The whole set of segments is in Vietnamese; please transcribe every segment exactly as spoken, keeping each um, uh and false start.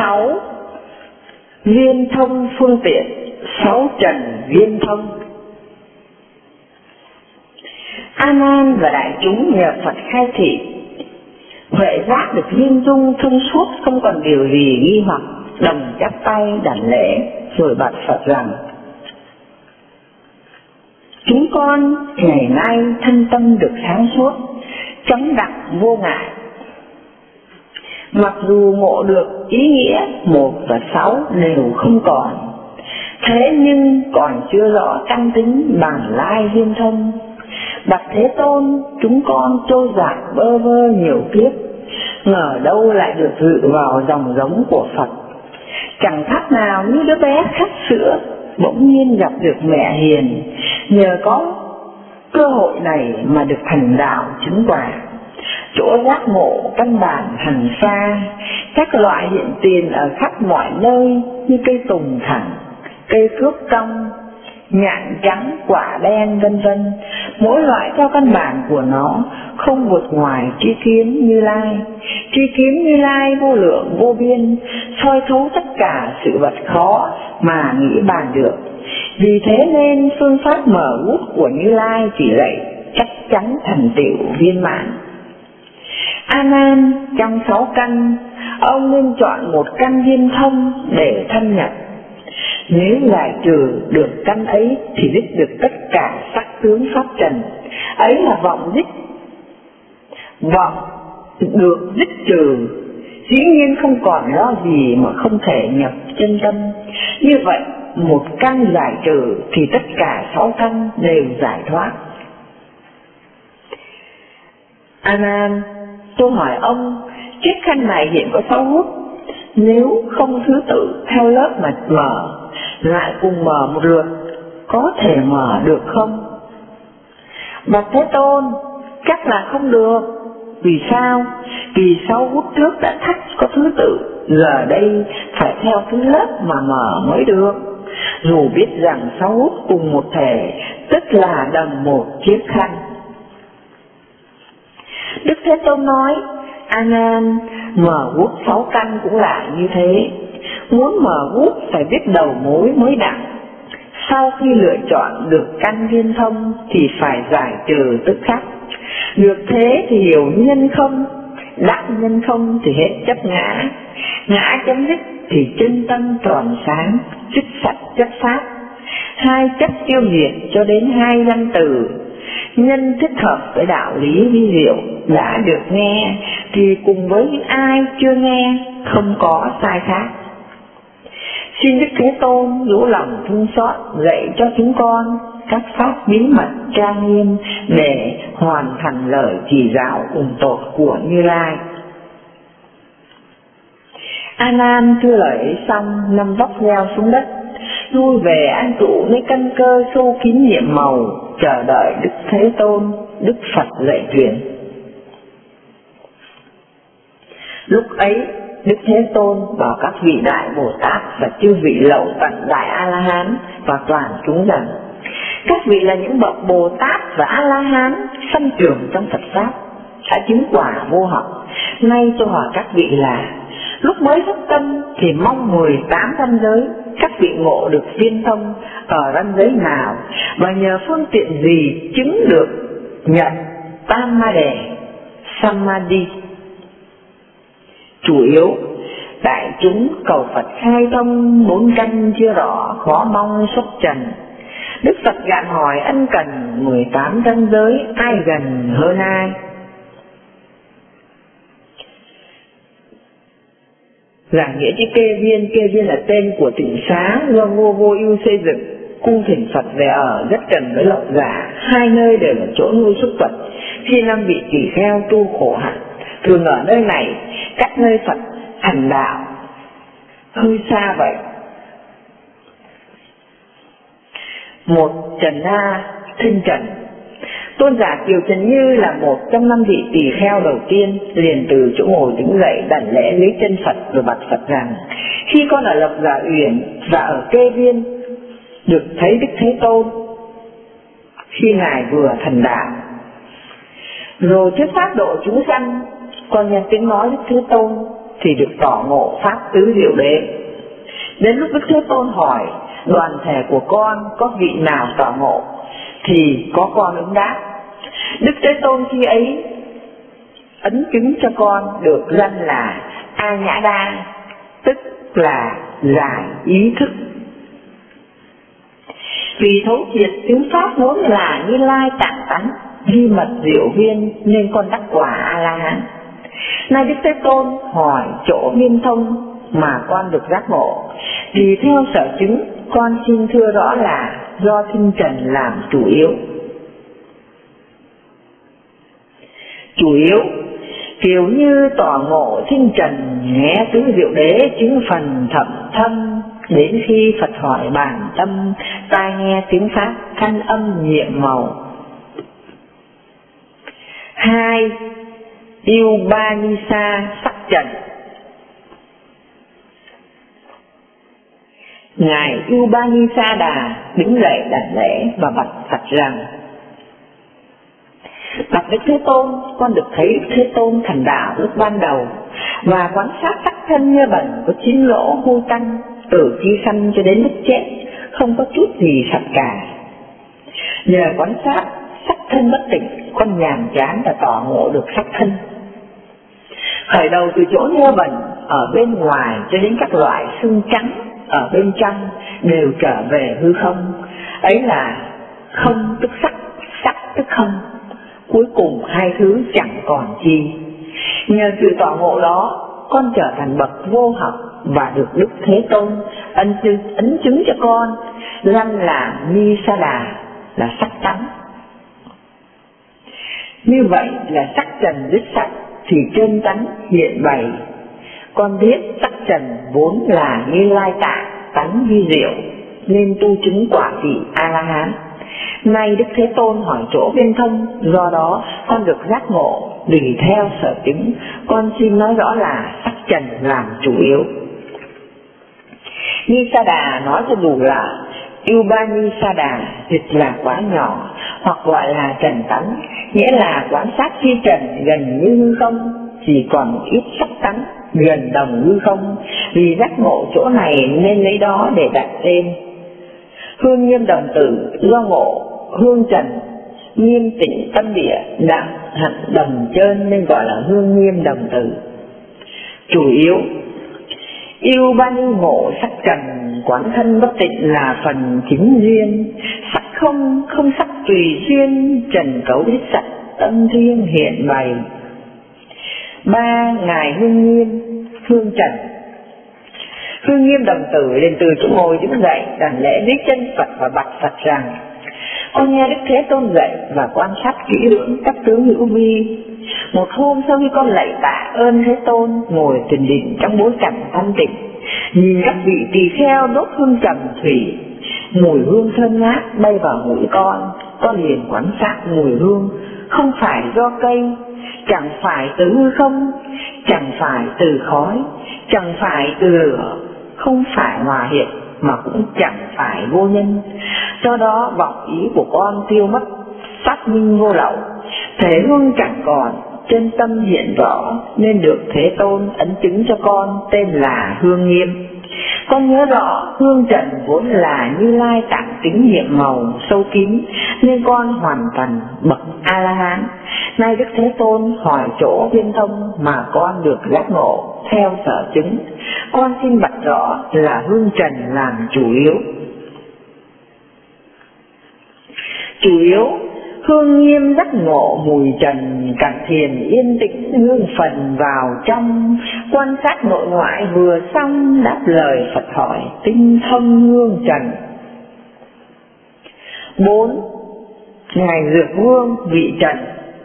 Sáu, viên thông phương tiện. Sáu trần viên thông. A Nan và đại chúng nhờ Phật khai thị, huệ giác được viên dung thông suốt, không còn điều gì nghi hoặc, đồng chắp tay đảnh lễ rồi bạch Phật rằng: chúng con ngày nay thân tâm được sáng suốt, chóng đặng vô ngại. Mặc dù ngộ được ý nghĩa một và sáu đều không còn, thế nhưng còn chưa rõ căn tính bản lai viên thông. Bạch Thế Tôn, chúng con trôi dạt bơ vơ nhiều kiếp, ngờ đâu lại được dự vào dòng giống của Phật. Chẳng khác nào như đứa bé khát sữa bỗng nhiên gặp được mẹ hiền, nhờ có cơ hội này mà được thành đạo chứng quả. Chỗ giác ngộ căn bản hằng xa, các loại hiện tiền ở khắp mọi nơi như cây tùng thẳng, cây phước cong, nhạn trắng, quả đen vân vân, mỗi loại theo căn bản của nó, không vượt ngoài tri kiến Như Lai. Tri kiến Như Lai vô lượng vô biên, soi thấu tất cả sự vật khó mà nghĩ bàn được. Vì thế nên phương pháp mở út của Như Lai chỉ lạy chắc chắn thành tựu viên mãn. A Nan, trong sáu căn, ông nên chọn một căn viên thông để thâm nhập. Nếu giải trừ được căn ấy thì dứt được tất cả sắc tướng pháp trần. Ấy là vọng dứt. Vọng được dứt trừ, dĩ nhiên không còn lo gì mà không thể nhập chân tâm. Như vậy, một căn giải trừ thì tất cả sáu căn đều giải thoát. A Nan, tôi hỏi ông, chiếc khăn này hiện có sáu hút, nếu không thứ tự theo lớp mà mở, lại cùng mở một lượt, có thể mở được không? Bạch Thế Tôn, chắc là không được. Vì sao? Vì sáu hút trước đã thắt có thứ tự, giờ đây phải theo thứ lớp mà mở mới được. Dù biết rằng sáu hút cùng một thể, tức là đồng một chiếc khăn. Đức Thế Tôn nói: A Nan, mở guốc sáu căn cũng là như thế. Muốn mở guốc phải biết đầu mối mới đặng. Sau khi lựa chọn được căn viên thông thì phải giải trừ tức khắc. Được thế thì hiểu nhân không, đặng nhân không thì hết chấp ngã. Ngã chấm dứt thì chân tâm tròn sáng, dứt sạch chấp pháp. Hai chấp tiêu diệt cho đến hai văn từ. Nhân thích hợp với đạo lý vi diệu đã được nghe thì cùng với những ai chưa nghe không có sai khác. Xin Đức Thế Tôn rủ lòng thương xót dạy cho chúng con các pháp bí mật trang nghiêm để hoàn thành lời chỉ giáo cùng tột của Như Lai. A Nan thưa lời ấy xong, nằm vóc leo xuống đất, lui về an trụ nơi căn cơ sâu kín nhiệm màu, chờ đợi Đức Thế Tôn, Đức Phật dạy truyền. Lúc ấy Đức Thế Tôn bảo các vị đại Bồ Tát và chư vị lậu tận đại A La Hán và toàn chúng rằng: các vị là những bậc Bồ Tát và A La Hán sanh trưởng trong Phật pháp, đã chứng quả vô học. Nay tôi hỏi các vị là: lúc mới phát tâm thì mong mười tám ranh giới, các vị ngộ được viên thông ở ranh giới nào, và nhờ phương tiện gì chứng được nhận tam ma đề samadhi? Chủ yếu đại chúng cầu Phật khai thông bốn căn chưa rõ, khó mong xuất trần. Đức Phật gạn hỏi ân cần mười tám ranh giới, ai gần hơn ai? Giảng nghĩa chữ Kê Viên, Kê Viên là tên của tịnh xá do Ngô Vô Ưu xây dựng. Cung thỉnh Phật về ở rất gần với Lộc Giả, hai nơi đều là chỗ nuôi súc vật. Khi năm vị tỳ kheo tu khổ hạnh, thường ở nơi này, cách nơi Phật thành đạo hơi xa vậy. Một Trần Na Thinh Trần. Tôn giả Kiều Trần Như là một trong năm vị tỳ kheo đầu tiên, liền từ chỗ ngồi đứng dậy đảnh lễ dưới chân Phật rồi bạch Phật rằng: khi con ở Lộc Giả Uyển và ở Kê Viên được thấy Đức Thế Tôn khi ngài vừa thành đạo, rồi thuyết pháp độ chúng sanh, con nghe tiếng nói Đức Thế Tôn thì được tỏ ngộ pháp tứ diệu đế. Đến lúc Đức Thế Tôn hỏi đoàn thể của con có vị nào tỏ ngộ, thì có con ứng đáp. Đức Thế Tôn khi ấy ấn chứng cho con được danh là A Nhã Đa, tức là giải ý thức. Vì thấu triệt tiếng pháp vốn là Như Lai tạng tánh, di mật diệu viên, nên con đắc quả A La Hán. Nay Đức Thế Tôn hỏi chỗ viên thông mà con được giác ngộ, thì theo sở chứng con xin thưa rõ là do thinh trần làm chủ yếu. Chủ yếu kiểu như tỏ ngộ thinh trần, nghe tứ diệu đế chứng phần thậm thâm, đến khi Phật hỏi bản tâm, tai nghe tiếng pháp thanh âm nhiệm màu. Hai, yêu ba ni sa sắc trần. Ngài Yêu Ba Ni Sa Đà đứng dậy đảnh lễ và bạch Phật rằng: bạch Đức Thế Tôn, con được thấy Đức Thế Tôn thành đạo lúc ban đầu, và quan sát sắc thân như bẩn có chín lỗ hôi tanh, từ khi sanh cho đến lúc chết không có chút gì sạch cả. Nhờ quan sát sắc thân bất tịnh, con nhàm chán và tỏ ngộ được sắc thân. Khởi đầu từ chỗ nhơ bẩn ở bên ngoài cho đến các loại xương trắng ở bên trong đều trở về hư không. Ấy là không tức sắc, sắc tức không, cuối cùng hai thứ chẳng còn chi. Nhờ sự tỏ ngộ đó, con trở thành bậc vô học và được Đức Thế Tôn ân chứng, ấn chứng cho con danh là Ni Sa Đà, là sắc tánh. Như vậy là sắc trần dứt sạch thì chân tánh hiện bày. Con biết sắc trần vốn là Như Lai tạng tánh vi diệu, nên tu chứng quả vị A La Hán. Nay Đức Thế Tôn hỏi chỗ viên thông, do đó con được giác ngộ tùy theo sở chứng. Con xin nói rõ là sắc trần làm chủ yếu. Ni Sa Đà nói cho dù là Yêu Ba Ni Sa Đà, dịch là quá nhỏ, hoặc gọi là trần tánh, nghĩa là quan sát phi trần gần như hư không, chỉ còn một ít sắc tánh gần đồng hư không. Vì giác ngộ chỗ này nên lấy đó để đặt tên. Hương Nghiêm Đồng Tử do ngộ hương trần nghiêm tịnh tâm địa đặng hạnh đồng trơn nên gọi là Hương Nghiêm Đồng Tử. Chủ yếu Yêu Ba Ni ngộ sắc trần quán thân bất tịnh là phần chính duyên. Sắc không, không sắc tùy duyên, trần cấu hết sạch tâm riêng hiện bày. Ba, Ngài Hương Nghiêm hương trần. Hương Nghiêm Đồng Tử liền từ chỗ ngồi đứng dậy đảnh lễ dưới chân Phật và bạch Phật rằng: con nghe Đức Thế Tôn dạy và quan sát kỹ lưỡng các tướng hữu vi. Một hôm sau khi con lạy tạ ơn Thế Tôn, ngồi thiền định trong bối cảnh thanh tịnh, nhìn các vị tỳ kheo đốt hương trầm thủy, mùi hương thơm ngát bay vào mũi con. Con liền quan sát mùi hương không phải do cây, chẳng phải từ hư không, chẳng phải từ khói, chẳng phải từ lửa, không phải hòa hiện, mà cũng chẳng phải vô nhân. Do đó vọng ý của con tiêu mất, phát minh vô lậu, thể hương chẳng còn, chân tâm hiện rõ, nên được Thế Tôn ấn chứng cho con tên là Hương Nghiêm. Con nhớ rõ hương trần vốn là Như Lai tạng tính nhiệm màu sâu kín, nên con hoàn thành bậc A La Hán. Nay Đức Thế Tôn hỏi chỗ viên thông mà con được giác ngộ theo sở chứng. Con xin bạch rõ là hương trần làm chủ yếu. Chủ yếu Hương Nghiêm giác ngộ mùi trần, cảnh thiền yên tĩnh hương phần vào trong, quan sát nội ngoại vừa xong, đáp lời Phật hỏi tinh thông hương trần. Bốn, Ngài Dược Vương vị trần.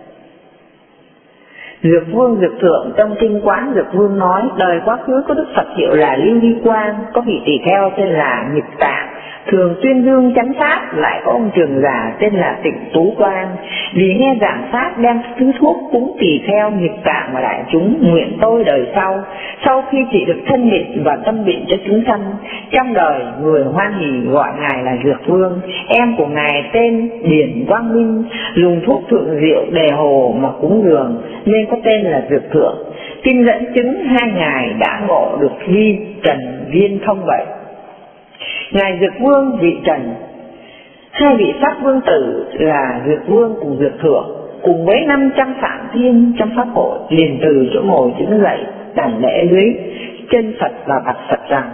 Dược Vương Dược Thượng trong kinh Quán Dược Vương nói: đời quá khứ có Đức Phật hiệu là Lưu Ly Quang, có vị tỳ kheo tên là Nhật Tạng, thường tuyên dương chánh pháp. Lại có ông trưởng giả tên là Tịnh Tú Quang, vì nghe giảng pháp đem thứ thuốc cúng tỳ kheo Nhật Tạng và đại chúng, nguyện tôi đời sau, sau khi trị được thân nhiệt và tâm bệnh cho chúng sanh, trong đời người hoan hỉ gọi ngài là Dược Vương. Em của ngài tên Điển Quang Minh, dùng thuốc thượng diệu đề hồ mà cúng dường nên có tên là Dược Thượng. kinh dẫn chứng hai ngài đã ngộ được vi trần viên thông vậy. Ngài Dược Vương vị trần, hai vị Pháp Vương tử là Dược Vương cùng Dược Thượng, cùng với năm trăm phạm thiên trong pháp hội liền từ chỗ ngồi đứng dậy đảnh lễ dưới chân Phật và bạch Phật rằng: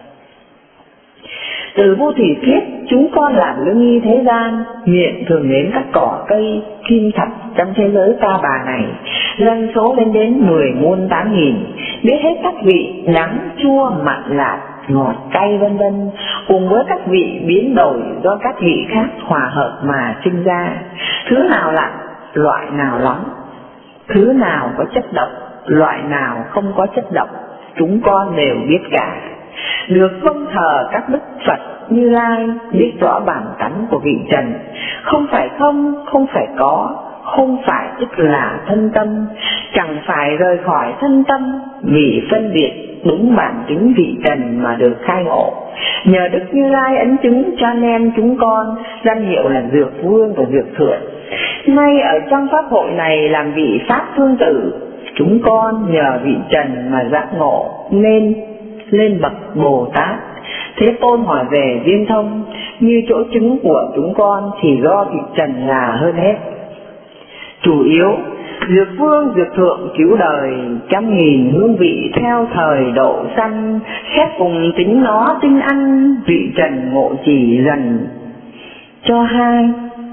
từ vô thủy kiếp chúng con làm lương y thế gian, miệng thường nếm các cỏ cây kim thạch trong thế giới ta bà này, dân số lên đến mười muôn tám nghìn, biết hết các vị đắng chua mặn lạt ngọt cay vân vân, cùng với các vị biến đổi do các vị khác hòa hợp mà sinh ra. Thứ nào lạnh, loại nào nóng, thứ nào có chất độc, loại nào không có chất độc, chúng con đều biết cả. Được vâng thờ các đức Phật Như Lai, biết rõ bản tánh của vị trần, không phải không, không phải có, không phải tức là thân tâm, chẳng phải rời khỏi thân tâm, vì phân biệt đúng bản tính vị trần mà được khai ngộ. Nhờ Đức Như Lai ấn chứng cho nên chúng con danh hiệu là Dược Vương và Dược Thượng. Nay ở trong pháp hội này làm vị Pháp Phương Tử, chúng con nhờ vị trần mà giác ngộ nên lên bậc Bồ Tát. Thế Tôn hỏi về viên thông, như chỗ chứng của chúng con thì do vị trần là hơn hết. Chủ yếu Dược Vương Dược Thượng cứu đời trăm nghìn hương vị theo thời độ sanh, xét cùng tính nó tinh ăn, vị trần ngộ chỉ dần cho hai.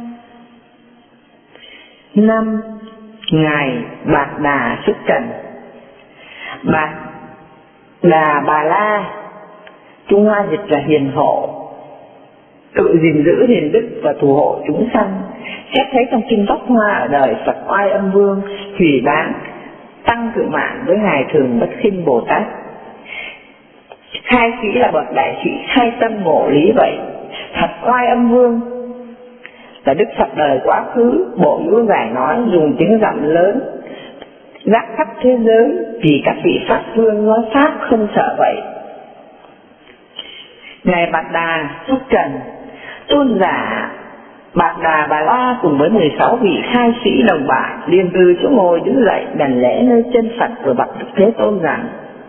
Năm, ngài Bạt Đà xuất trần. Bạt Đà Bà La, Trung Hoa dịch là hiền hộ, tự gìn giữ hiền đức và phù hộ chúng sanh. Xét thấy trong kinh Pháp Hoa ở đời Phật Oai Âm Vương hủy bán tăng cự mạng với ngài Thường Bất Khinh Bồ Tát. Khai sĩ là bậc đại sĩ khai tâm ngộ lý vậy. Phật Oai Âm Vương là Đức Phật đời quá khứ, bộ Lưu Giải nói dùng tiếng giọng lớn giác khắp thế giới, vì các vị Pháp Vương nói Pháp không sợ vậy. Ngài Bạt Đà xuất trần, tôn giả Bạt Đà Bà La cùng với mười sáu vị khai sĩ đồng bạn liền từ chỗ ngồi đứng dậy đảnh lễ nơi chân Phật rồi bạch Đức Thế Tôn rằng: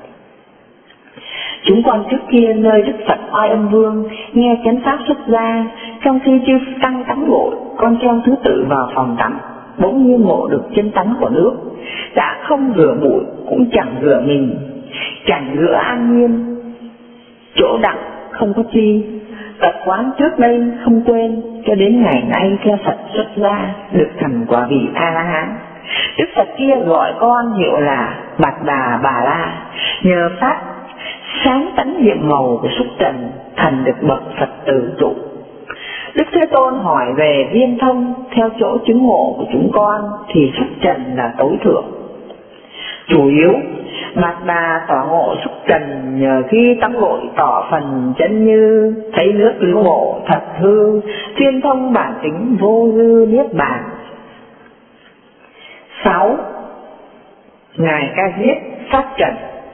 chúng con trước kia nơi Đức Phật Oai Âm Vương nghe chánh pháp xuất ra, trong khi chư tăng tắm gội, con theo thứ tự vào phòng tắm, bỗng nhiên ngộ được chân tánh của nước, đã không rửa bụi cũng chẳng rửa mình, chẳng rửa an nhiên, chỗ đặng không có chi, tập quán trước đây không quên, cho đến ngày nay theo Phật xuất ra được thành quả vị A La Hán. Đức Phật kia gọi con hiệu là Bạt Đà Bà La, nhờ pháp sáng tánh nhiệm màu của xuất trần thành được bậc Phật tử trụ. Đức Thế Tôn hỏi về viên thông, theo chỗ chứng ngộ của chúng con thì xuất trần là tối thượng. Chủ yếu Bạt Đà tỏ ngộ xuất trần nhờ khi tắm gội tỏ phần chân như, thấy nước liễu ngộ thật hư, thiên thông bản tính vô dư niết bàn. Sáu, ngài Ca Diếp phát trần.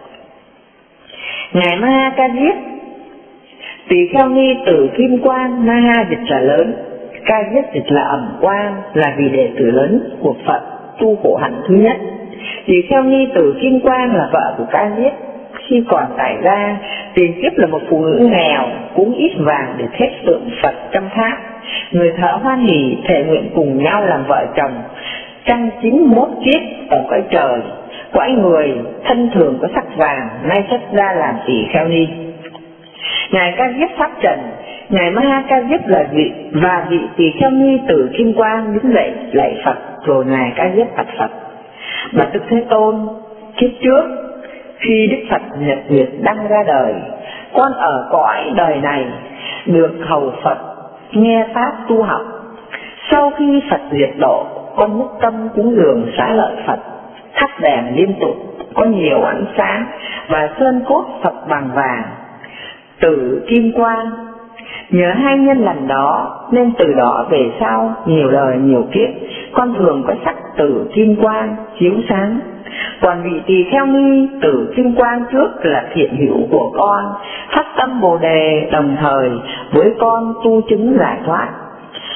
Ngài Ma Ha Ca Diếp, tỳ kheo ni tử Kim Quang, Ma Ha dịch là lớn, Ca Diếp dịch là ẩm quang, là vì đệ tử lớn của Phật tu khổ hạnh thứ nhất. Tỳ kheo ni tử Kim Quang là vợ của Ca Diếp, khi còn tại gia tiền kiếp là một phụ nữ nghèo, cúng ít vàng để thét tượng Phật trong tháp. Người thợ hoan hỉ thệ nguyện cùng nhau làm vợ chồng, trăng chín mốt kiếp ở cõi trời. Quãy người thân thường có sắc vàng, nay xuất ra làm tỳ kheo ni. Ngài Ca Diếp pháp trần, ngài Ma Ha Ca Diếp là vị và vị tỳ kheo ni tử Kim Quang đứng dậy lạy Phật, rồi ngài Ca Diếp bạch Phật: bạch Đức Thế Tôn, kiếp trước khi Đức Phật nhật nguyệt đăng ra đời, con ở cõi đời này được hầu Phật nghe pháp tu học. Sau khi Phật diệt độ, con nhất tâm cúng dường xá lợi Phật, thắp đèn liên tục, có nhiều ánh sáng và sơn cốt Phật bằng vàng, tử Kim Quang. Nhờ hai nhân lành đó nên từ đó về sau nhiều đời nhiều kiếp, con thường có sắc tử Kim Quang chiếu sáng. Còn vị tỳ kheo ni tử Kim Quang trước là thiện hữu của con, phát tâm Bồ Đề đồng thời với con tu chứng giải thoát.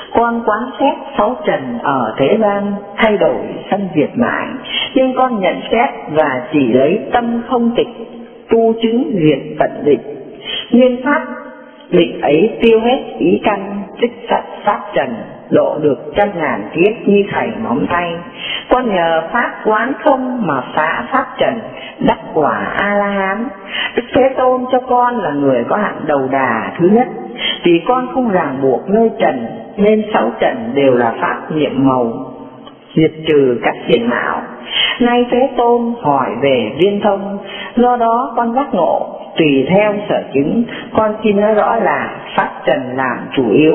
Con quán xét sáu trần ở thế gian thay đổi sanh diệt mãi, nhưng con nhận xét và chỉ lấy tâm không tịch tu chứng diệt tận định. Nguyên pháp định ấy tiêu hết ý căn, trích sạch pháp trần, độ được trăm ngàn kiếp như thầy móng tay. Con nhờ pháp quán không mà phá pháp trần, đắc quả A La Hán. Đức Thế Tôn cho con là người có hạnh đầu đà thứ nhất. Vì con không ràng buộc nơi trần nên sáu trần đều là pháp nhiệm màu, diệt trừ các phiền não. Nay Thế Tôn hỏi về viên thông, do đó con giác ngộ tùy theo sở chứng. Con xin nói rõ là pháp trần làm chủ yếu.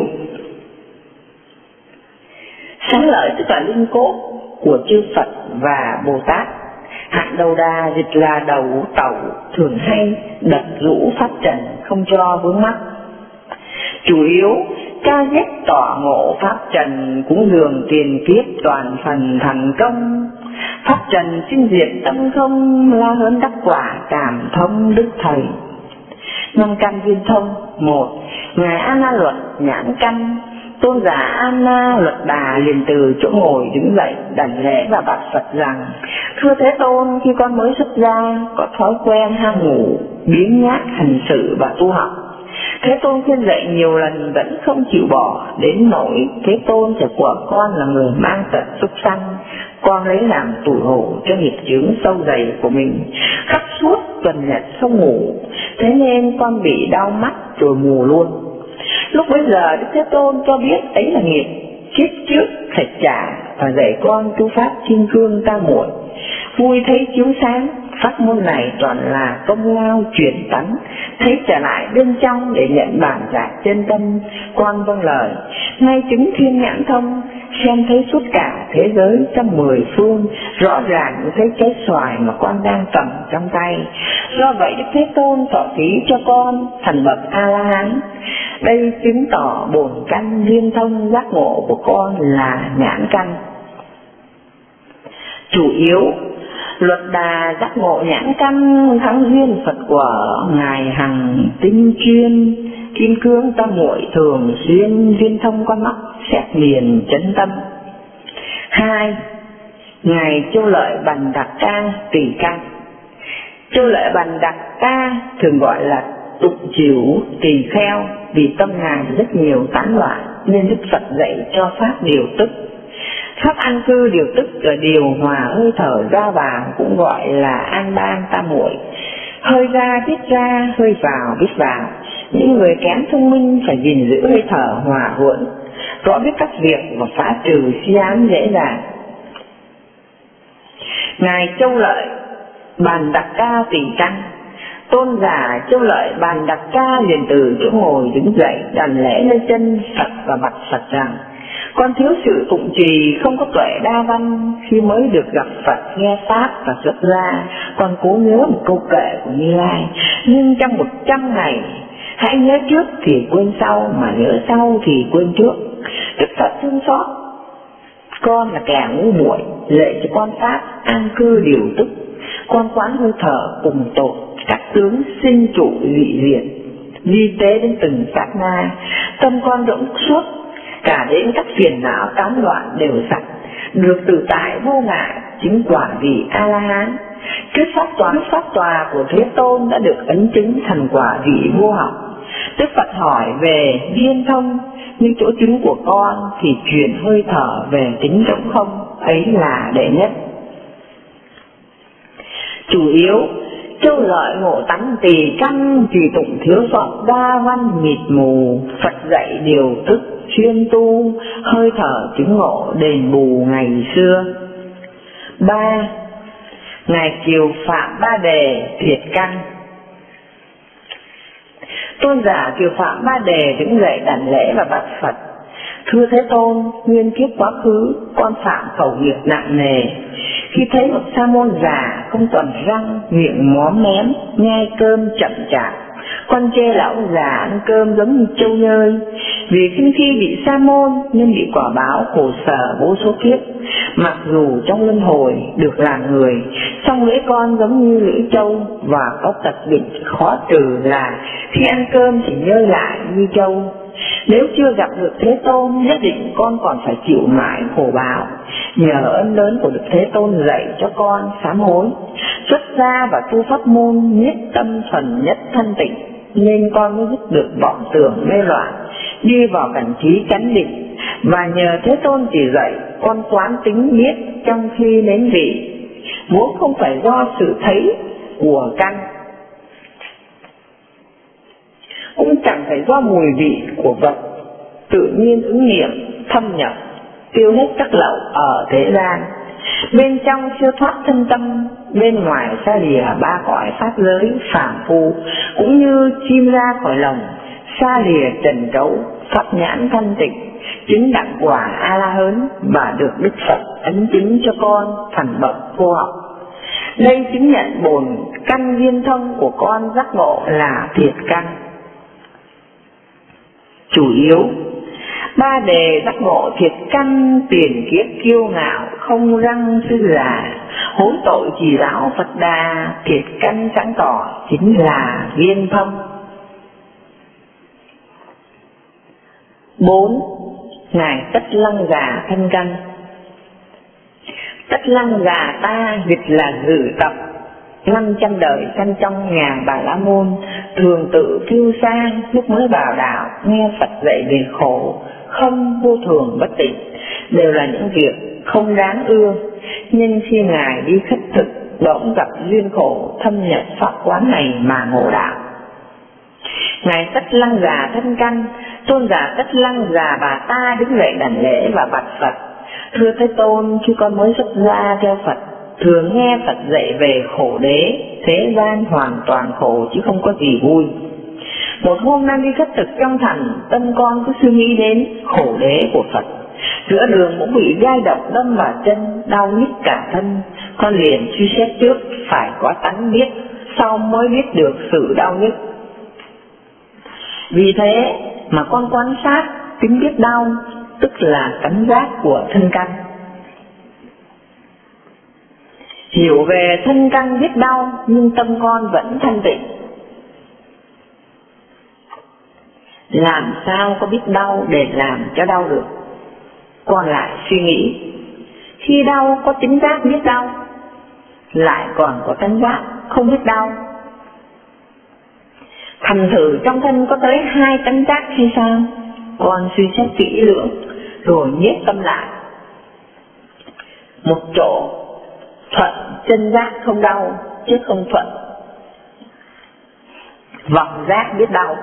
Sáng lợi tức là linh cốt của chư Phật và Bồ Tát. Hạnh đầu đà dịch là đầu ngũ tẩu, thường hay đập rũ pháp trần không cho vướng mắc. Chủ yếu ca diếp tỏ ngộ pháp trần, cũng dường tiền kiếp toàn phần thành công. Pháp trần sinh diệt tâm không, la hớn đắc quả cảm thông đức thầy. Năm căn viên thông. Một. Ngài A Na Luật nhãn căn. Tôn giả A Na Luật Đà liền từ chỗ ngồi đứng dậy đảnh lễ và bạch Phật rằng: Thưa Thế Tôn, khi con mới xuất gia có thói quen ham ngủ, biếng nhác hành sự và tu học. Thế Tôn khuyên dạy nhiều lần vẫn không chịu bỏ, đến nỗi Thế Tôn sẽ của con là người mang tật súc sanh. Con lấy làm tủi hổ cho nghiệp chướng sâu dày của mình, khắp suốt tuần nhật không ngủ, thế nên con bị đau mắt rồi mù luôn. Lúc bấy giờ Đức Thế Tôn cho biết ấy là nghiệp, kiếp trước phải trả, và dạy con tu pháp kim cương tam muội. Vui thấy chiếu sáng, pháp môn này toàn là công lao chuyển tấn, thấy trở lại bên trong để nhận bản giải chân tâm. Con vâng lời, nay chứng thiên nhãn thông, xem thấy suốt cả thế giới trong mười phương, rõ ràng như thấy trái xoài mà con đang cầm trong tay. Do vậy Đức Thế Tôn thọ ký cho con thành bậc A La Hán. Đây chứng tỏ bổn căn liên thông giác ngộ của con là nhãn căn. Chủ yếu Luật Đà giác ngộ nhãn căn, thắng duyên Phật của ngài hằng tinh chuyên. Kim cương tam muội thường xuyên liên thông con mắt, xét liền chấn tâm. Hai. Ngài Châu Lợi Bành Đặc Ca Tỳ Căn. Châu Lợi Bành Đặc Ca thường gọi là tụng chiểu tỳ kheo, vì tâm ngài rất nhiều tán loạn nên Đức Phật dạy cho pháp điều tức. Pháp an cư điều tức là điều hòa hơi thở ra vào, cũng gọi là an ban tam muội. Hơi ra biết ra, hơi vào biết vào. Những người kém thông minh phải gìn giữ hơi thở hòa hỗn, rõ biết các việc và phá trừ si ám dễ dàng. Ngài Châu Lợi Bành Đặc Ca Tỳ Căn. Tôn giả Châu Lợi Bành Đặc Ca liền từ chỗ ngồi đứng dậy đảnh lễ lên chân Phật và bạch Phật rằng: Con thiếu sự tụng trì, không có tuệ đa văn. Khi mới được gặp Phật nghe pháp và xuất gia, con cố nhớ một câu kệ của Như Lai, nhưng trong một trăm ngày hãy nhớ trước thì quên sau, mà nhớ sau thì quên trước. Đức Phật thương xót con là kẻ ngu muội, lệ cho con pháp an cư điều tức. Con quán hơi thở cùng tột, các tướng sinh trụ dị diệt, vi tế đến từng sát na. Tâm con rỗng suốt, cả đến các phiền não tán loạn đều sạch, được tự tại vô ngại, chứng quả vị A La Hán. Trước pháp tòa, pháp tòa của Thế Tôn đã được ấn chứng thành quả vị vô học. Đức Phật hỏi về viên thông, nhưng chỗ chứng của con thì chuyển hơi thở về tính trống không, ấy là đệ nhất. Chủ yếu Châu Lợi ngộ tánh tỳ căn, tùy tụng thiếu sót đa văn mịt mù. Phật dạy điều tức chuyên tu, hơi thở chứng ngộ đền bù ngày xưa. Ba. Ngài Kiều Phạm Ba Đề thiệt căn. Tôn giả Kiều Phạm Ba Đề đứng dậy đảnh lễ và bạch Phật: Thưa Thế Tôn, nguyên kiếp quá khứ con phạm khẩu nghiệp nặng nề. Khi thấy một sa môn già không còn răng, miệng móm mém, nhai cơm chậm chạp, con chê lão già ăn cơm giống như trâu nhơi. Vì khi khi bị sa môn nên bị quả báo khổ sở vô số kiếp. Mặc dù trong luân hồi được làm người, song lưỡi con giống như lưỡi trâu, và có tật bệnh khó trừ là khi ăn cơm chỉ nhơi lại như trâu. Nếu chưa gặp được Thế Tôn, nhất định con còn phải chịu mãi khổ báo. Nhờ ơn lớn của Đức Thế Tôn dạy cho con sám hối, xuất gia và tu pháp môn nhất tâm thuần nhất thanh tịnh, nên con mới dứt được vọng tưởng mê loạn, đi vào cảnh trí chánh định. Và nhờ Thế Tôn chỉ dạy, con quán tính biết trong khi nếm vị, vốn không phải do sự thấy của căn, cũng chẳng phải do mùi vị của vật, tự nhiên ứng nghiệm thâm nhập, tiêu hết các lậu ở thế gian. Bên trong siêu thoát thân tâm, bên ngoài xa lìa ba cõi pháp giới phàm phu, cũng như chim ra khỏi lồng, xa lìa trần trấu, pháp nhãn thanh tịnh, chứng đặng quả A La Hớn và được Đức Phật ấn chứng cho con thành bậc vô học. Đây chứng nhận bổn căn viên thông của con giác ngộ là thiệt căn. Chủ yếu ba đề giác ngộ thiệt căn, tiền kiếp kiêu ngạo không răng sư già, hối tội trì giáo Phật Đà, thiệt căn sáng tỏ chính là viên thông. Bốn. Ngài Tất Lăng Già thân căn. Tất Lăng Già ta dịch là dự tập, năm trăm đời sanh trong nhà Bà La Môn, thường tự phiêu sang, lúc mới vào đạo nghe Phật dạy về khổ không, vô thường bất tịnh, đều là những việc không đáng ưa. Nhưng khi Ngài đi khất thực, bỗng gặp duyên khổ, thâm nhập pháp quán này mà ngộ đạo. Ngài Tất Lăng Già thân căn, tôn giả Tất Lăng Già Bà ta đứng dậy đảnh lễ và bạch Phật: Thưa Thế Tôn, khi con mới xuất gia theo Phật, thường nghe Phật dạy về khổ đế, thế gian hoàn toàn khổ chứ không có gì vui. Một hôm đang đi khất thực trong thành, tâm con cứ suy nghĩ đến khổ đế của Phật. Giữa đường cũng bị gai độc đâm vào chân, đau nhức cả thân. Con liền suy xét trước phải có tánh biết, sau mới biết được sự đau nhức. Vì thế mà con quan sát tính biết đau, tức là tánh giác của thân căn. Hiểu về thân căn biết đau, nhưng tâm con vẫn thanh tịnh. Làm sao có biết đau để làm cho đau được? Con lại suy nghĩ, khi đau có tính giác biết đau, lại còn có tánh giác không biết đau. Thành thử trong thân có tới hai tánh giác hay sao? Con suy xét kỹ lưỡng, rồi nhiếp tâm lại. Một chỗ thuận chân giác không đau, chứ không thuận vọng giác biết đau.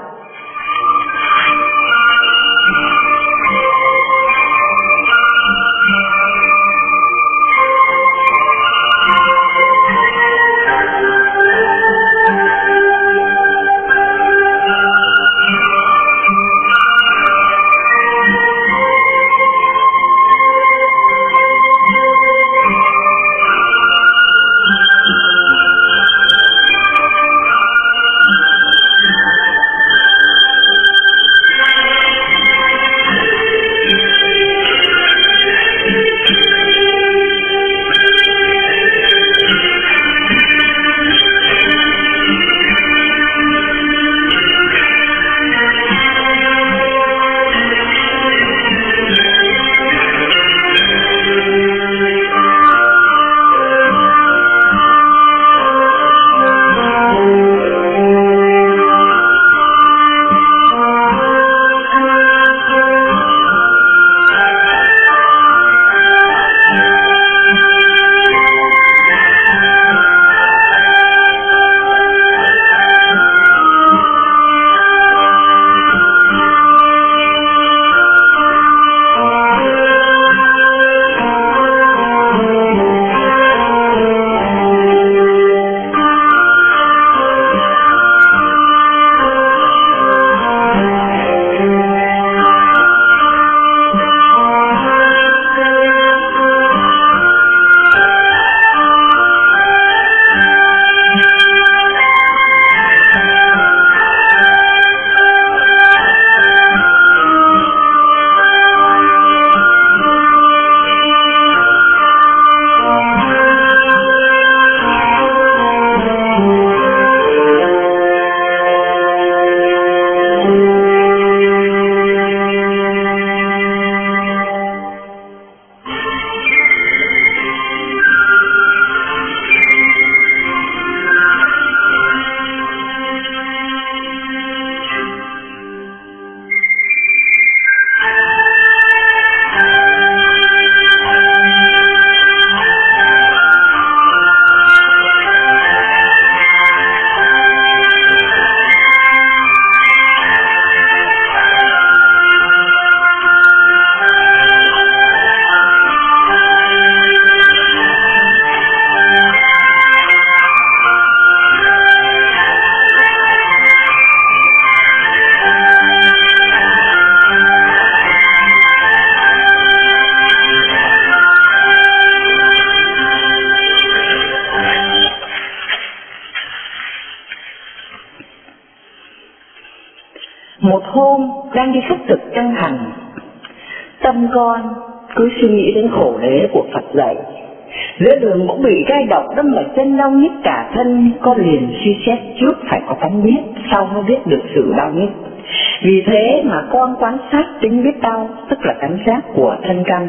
Một hôm đang đi khất thực trong thành, tâm con cứ suy nghĩ đến khổ đế của Phật dạy. Giữa đường bỗng bị gai độc đâm vào chân đau nhức cả thân, con liền suy xét trước phải có tánh biết, sau mới biết được sự đau nhức. Vì thế mà con quan sát tính biết đau, tức là cảm giác của thân căn.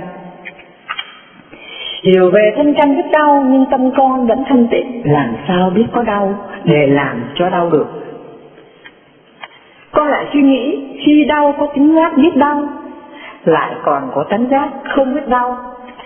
Hiểu về thân căn biết đau nhưng tâm con vẫn thanh tịnh, làm sao biết có đau để làm cho đau được. Con lại suy nghĩ khi đau có tính giác biết đau, lại còn có tánh giác không biết đau.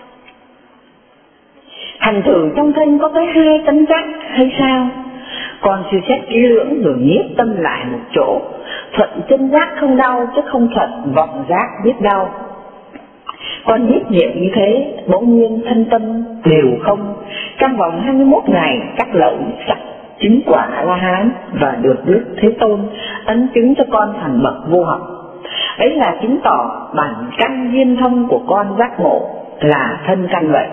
Thành thử trong thân có tới hai tánh giác hay sao? Con suy xét kỹ lưỡng rồi nhiếp tâm lại một chỗ, thuận chân giác không đau chứ không thuận vọng giác biết đau. Con nhiếp niệm như thế, bỗng nhiên thân tâm đều không. Trong vòng hai mươi mốt ngày các lậu sạch chứng quả A-la-hán và được Đức Thế Tôn ấn chứng cho con thành bậc vô học. Ấy là chứng tỏ bản căn viên thông của con giác ngộ là thân căn vậy.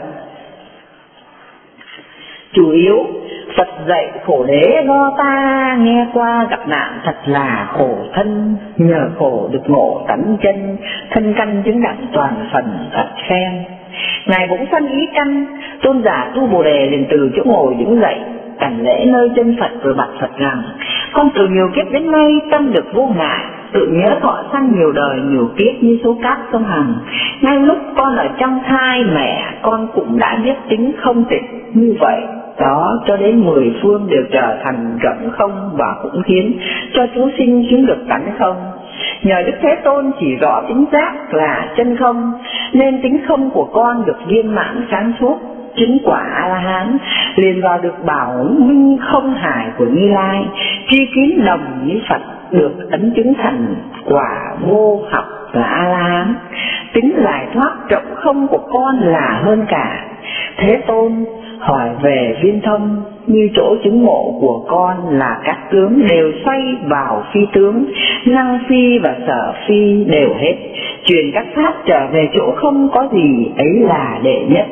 Chủ yếu Phật dạy khổ đế do ta nghe qua gặp nạn thật là khổ thân, nhờ khổ được ngộ tánh chân, thân căn chứng đẳng toàn phần thật khen. Ngài bỗng phân ý căn, tôn giả Tu Bồ Đề liền từ chỗ ngồi đứng dậy, đảnh lễ nơi chân Phật rồi bạch Phật rằng: con từ nhiều kiếp đến nay tâm được vô ngại, tự nhớ thọ sanh nhiều đời nhiều kiếp như số cát sông Hằng. Ngay lúc con ở trong thai mẹ, con cũng đã biết tính không tịch như vậy. Đó cho đến mười phương đều trở thành rỗng không và cũng khiến cho chúng sinh chứng được tánh không. Nhờ Đức Thế Tôn chỉ rõ tính giác là chân không, nên tính không của con được viên mãn sáng suốt, chứng quả A-la-hán, liền vào được bảo minh không hải của Như Lai, tri kiến đồng như Phật, được ấn chứng thành quả vô học là A-la-hán. Tính giải thoát rộng không của con là hơn cả. Thế Tôn hỏi về viên thông, như chỗ chứng ngộ của con là các tướng đều xoay vào phi tướng, năng phi và sở phi đều hết, truyền các pháp trở về chỗ không có gì, ấy là đệ nhất.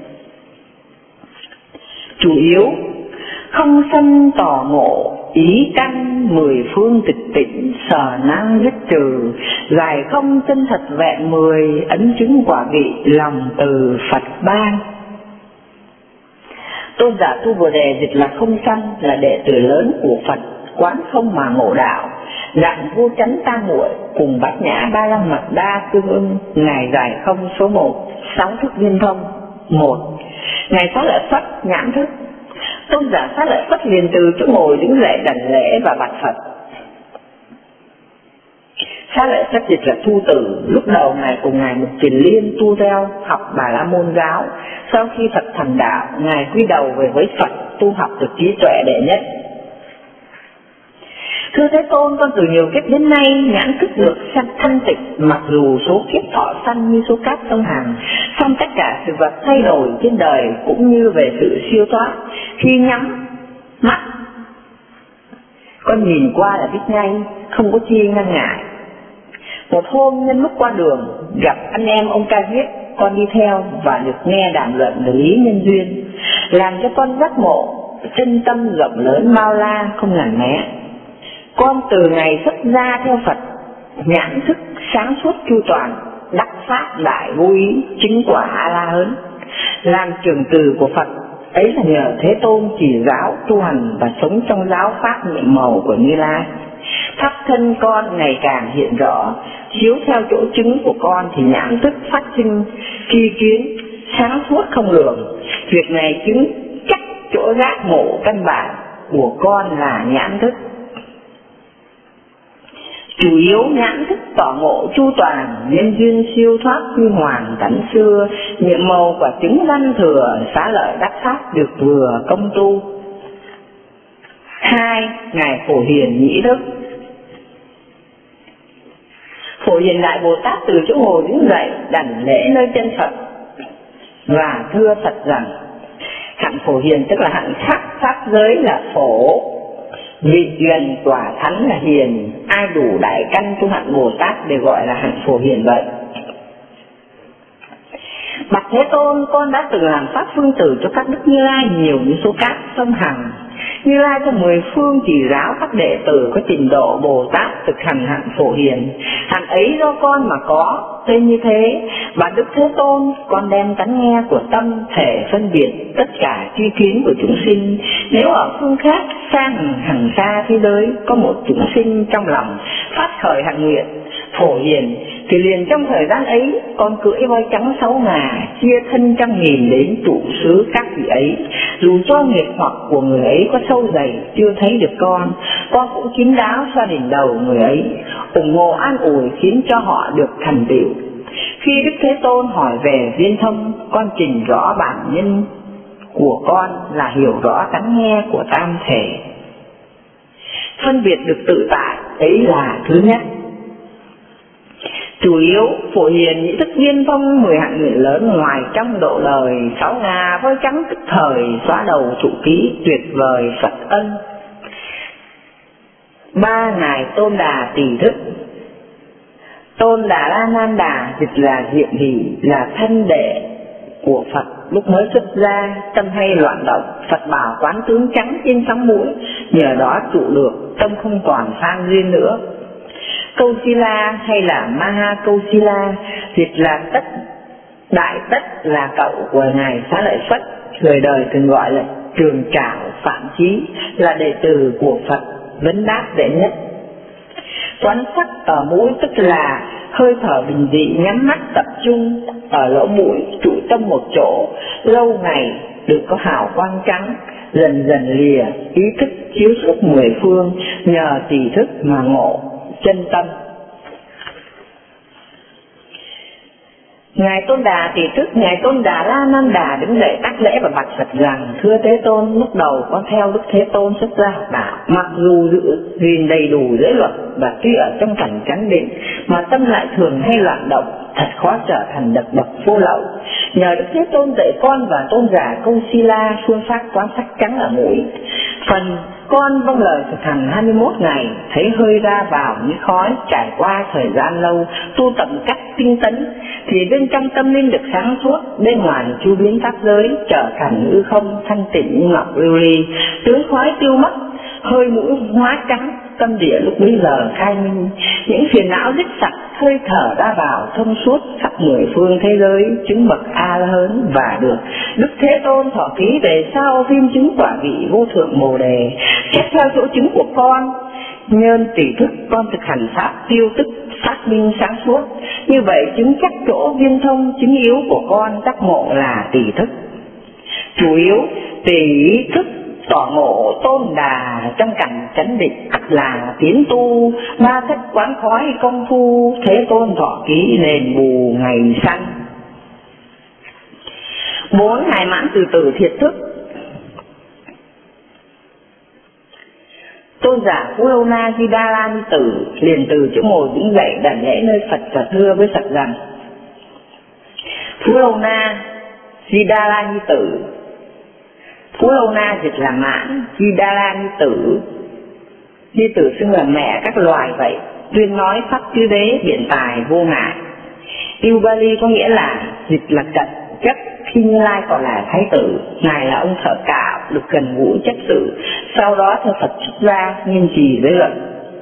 Chủ yếu không sanh tỏ ngộ, ý căn mười phương tịch tịnh, sở năng dứt trừ, giải không chân thật vẹn mười, ấn chứng quả vị lòng từ Phật ban. Tôn giả Tu Bồ Đề dịch là không sanh, là đệ tử lớn của Phật, quán không mà ngộ đạo, dạng vô chánh tam muội cùng bát nhã ba la mật đa tương ưng. Ngài giải không số một, sáu thức viên thông. Một, Ngài Xá Lợi Phất nhãn thức. Tôn giả Xá Lợi Phất liền từ chỗ ngồi đứng dậy đảnh lễ và bạch Phật. Xá Lợi Phất dịch là Thu Tử. Lúc đầu Ngài cùng Ngài Mục Kiền Liên tu theo học Bà La Môn giáo. Sau khi Phật thành đạo, Ngài quy đầu về với Phật, tu học được trí tuệ đệ nhất. Thưa Thế Tôn, con từ nhiều kiếp đến nay nhãn thức được thanh tịnh, mặc dù số kiếp thọ sanh như số cát sông Hằng, song tất cả sự vật thay đổi trên đời cũng như về sự siêu thoát. Khi nhắm mắt, con nhìn qua là biết ngay, không có chi ngăn ngại. Một hôm nhân lúc qua đường gặp anh em ông Ca Diếp, con đi theo và được nghe đàm luận về lý nhân duyên, làm cho con giác ngộ chân tâm rộng lớn bao la không ngần né. Con từ ngày xuất gia theo Phật, nhãn thức sáng suốt chu toàn, đắc pháp đại vô ý, chứng quả A-la-hán, làm trường từ của Phật. Ấy là nhờ Thế Tôn chỉ giáo tu hành và sống trong giáo pháp nhiệm màu của Như Lai. Pháp thân con ngày càng hiện rõ, chiếu theo chỗ chứng của con thì nhãn thức phát sinh tri kiến sáng suốt không lường. Việc này chứng chắc chỗ giác ngộ căn bản của con là nhãn thức. Chủ yếu nhãn thức tỏ ngộ chu toàn, nhân duyên siêu thoát như hoàng tánh xưa, nhiệm màu quả chứng văn thừa, xá lợi đắc pháp được vừa công tu. Hai, Ngài Phổ Hiền nhĩ thức. Phổ Hiền Đại Bồ Tát từ chỗ ngồi đứng dậy đảnh lễ nơi chân Phật và thưa Phật rằng: hạnh Phổ Hiền tức là hạnh khác pháp giới là phổ, vị gần quả thánh là hiền, ai đủ đại căn tu hạnh Bồ Tát đều gọi là hạnh Phổ Hiền vậy. Bạch Thế Tôn, con đã từng làm pháp phương tử cho các đức Như Lai nhiều như số cát sông Hằng. Như Lai cho mười phương chỉ giáo các đệ tử có trình độ Bồ Tát thực hành hạnh phổ hiền. Hạnh ấy do con mà có, tên như thế. Và Đức Thế Tôn, con đem tánh nghe của tâm thể phân biệt tất cả tri kiến của chúng sinh. Nếu ở phương khác sang hằng xa thế giới có một chúng sinh trong lòng phát khởi hạnh nguyện phổ hiền, thì liền trong thời gian ấy con cưỡi voi trắng sáu ngà, chia thân trăm nghìn đến trụ xứ các vị ấy. Dù cho nghiệp hoặc của người ấy có sâu dày chưa thấy được con, con cũng kín đáo xoa đỉnh đầu người ấy, ủng hộ an ủi khiến cho họ được thành tựu. Khi Đức Thế Tôn hỏi về viên thông, con trình rõ bản nhân của con là hiểu rõ tánh nghe của tam thể, phân biệt được tự tại, ấy là thứ nhất. Chủ yếu phổ hiền nhị thức viên thông mười hạnh nguyện lớn ngoài trong độ lời, sáu ngà voi trắng tức thời xóa đầu trụ ký tuyệt vời Phật ân. Ba ngài Tôn Đà Tỳ thức. Tôn Đà La Nan Đà dịch là Diệm Hỷ, là thân đệ của Phật lúc mới xuất gia, tâm hay loạn động. Phật bảo quán tướng trắng trên sóng mũi, nhờ đó trụ được, tâm không còn phan duyên nữa. Câu Si La hay là Maha Câu Si La dịch là tất đại tất, là cậu của ngài Xá Lợi Phất, người đời thường gọi là Trường Trảo Phạm Chí, là đệ tử của Phật vấn đáp đệ nhất. Quán sắc ở mũi tức là hơi thở bình dị, nhắm mắt tập trung ở lỗ mũi, trụ tâm một chỗ lâu ngày, được có hào quang trắng, dần dần lìa ý thức chiếu suốt mười phương, nhờ tỳ thức mà ngộ chân tâm. Ngài Tôn Đà Tỳ thức, ngài Tôn Đà La Nan Đà đứng dậy đáp lễ và bạch Phật rằng: thưa Thế Tôn, lúc đầu con theo Đức Thế Tôn xuất gia học đạo, mặc dù giữ gìn đầy đủ giới luật và tuy ở trong cảnh chánh định, mà tâm lại thường hay loạn động, thật khó trở thành bậc bậc vô lậu. Nhờ Đức Thế Tôn dạy con và tôn giả Câu Si La phương pháp quán sắc trắng ở mũi. Phần con vâng lời thực hành hai mươi mốt ngày, thấy hơi ra vào như khói. Trải qua thời gian lâu tu tập cách tinh tấn, thì bên trong tâm linh được sáng suốt, bên ngoài chu biến pháp giới trở thành hư không thanh tịnh như ngọc lưu ly, tướng khói tiêu mất, hơi mũi hóa trắng, tâm địa lúc bấy giờ khai minh, những phiền não dứt sạch, hơi thở ra vào thông suốt khắp mười phương thế giới, chứng bậc A La Hán và được Đức Thế Tôn thọ ký về sau viên chứng quả vị vô thượng Bồ Đề. Xét theo chỗ chứng của con, nhân tỷ thức con thực hành pháp tiêu tức phát minh sáng suốt, như vậy chứng chắc chỗ viên thông chứng yếu của con đắc ngộ là tỷ thức. Chủ yếu tỷ thức tỏ ngộ Tôn Đà trong cảnh chánh định là tiến tu, ba thất quán khói công phu, Thế Tôn thọ ký nền bù ngày sanh. Bốn ngài mãn từ từ thiệt thức. Tôn giả Phú Lâu Na Di Đa La Ni Tử liền từ chỗ ngồi đứng dậy đảnh lễ nơi Phật và thưa với Phật rằng: Phú Lâu Na Di Đa La Ni Tử. Phú Lâu Na dịch là mãn, Di Đa La Ni Tử, Ni Tử xưng là mẹ các loài vậy, tuyên nói pháp chư đế biện tài vô ngại. Yêu Bali có nghĩa là dịch là cận chất. Khi Như Lai còn là thái tử, ngài là ông thợ cạo, được gần gũi chấp sự, sau đó theo Phật xuất gia nghiêm trì giới luật.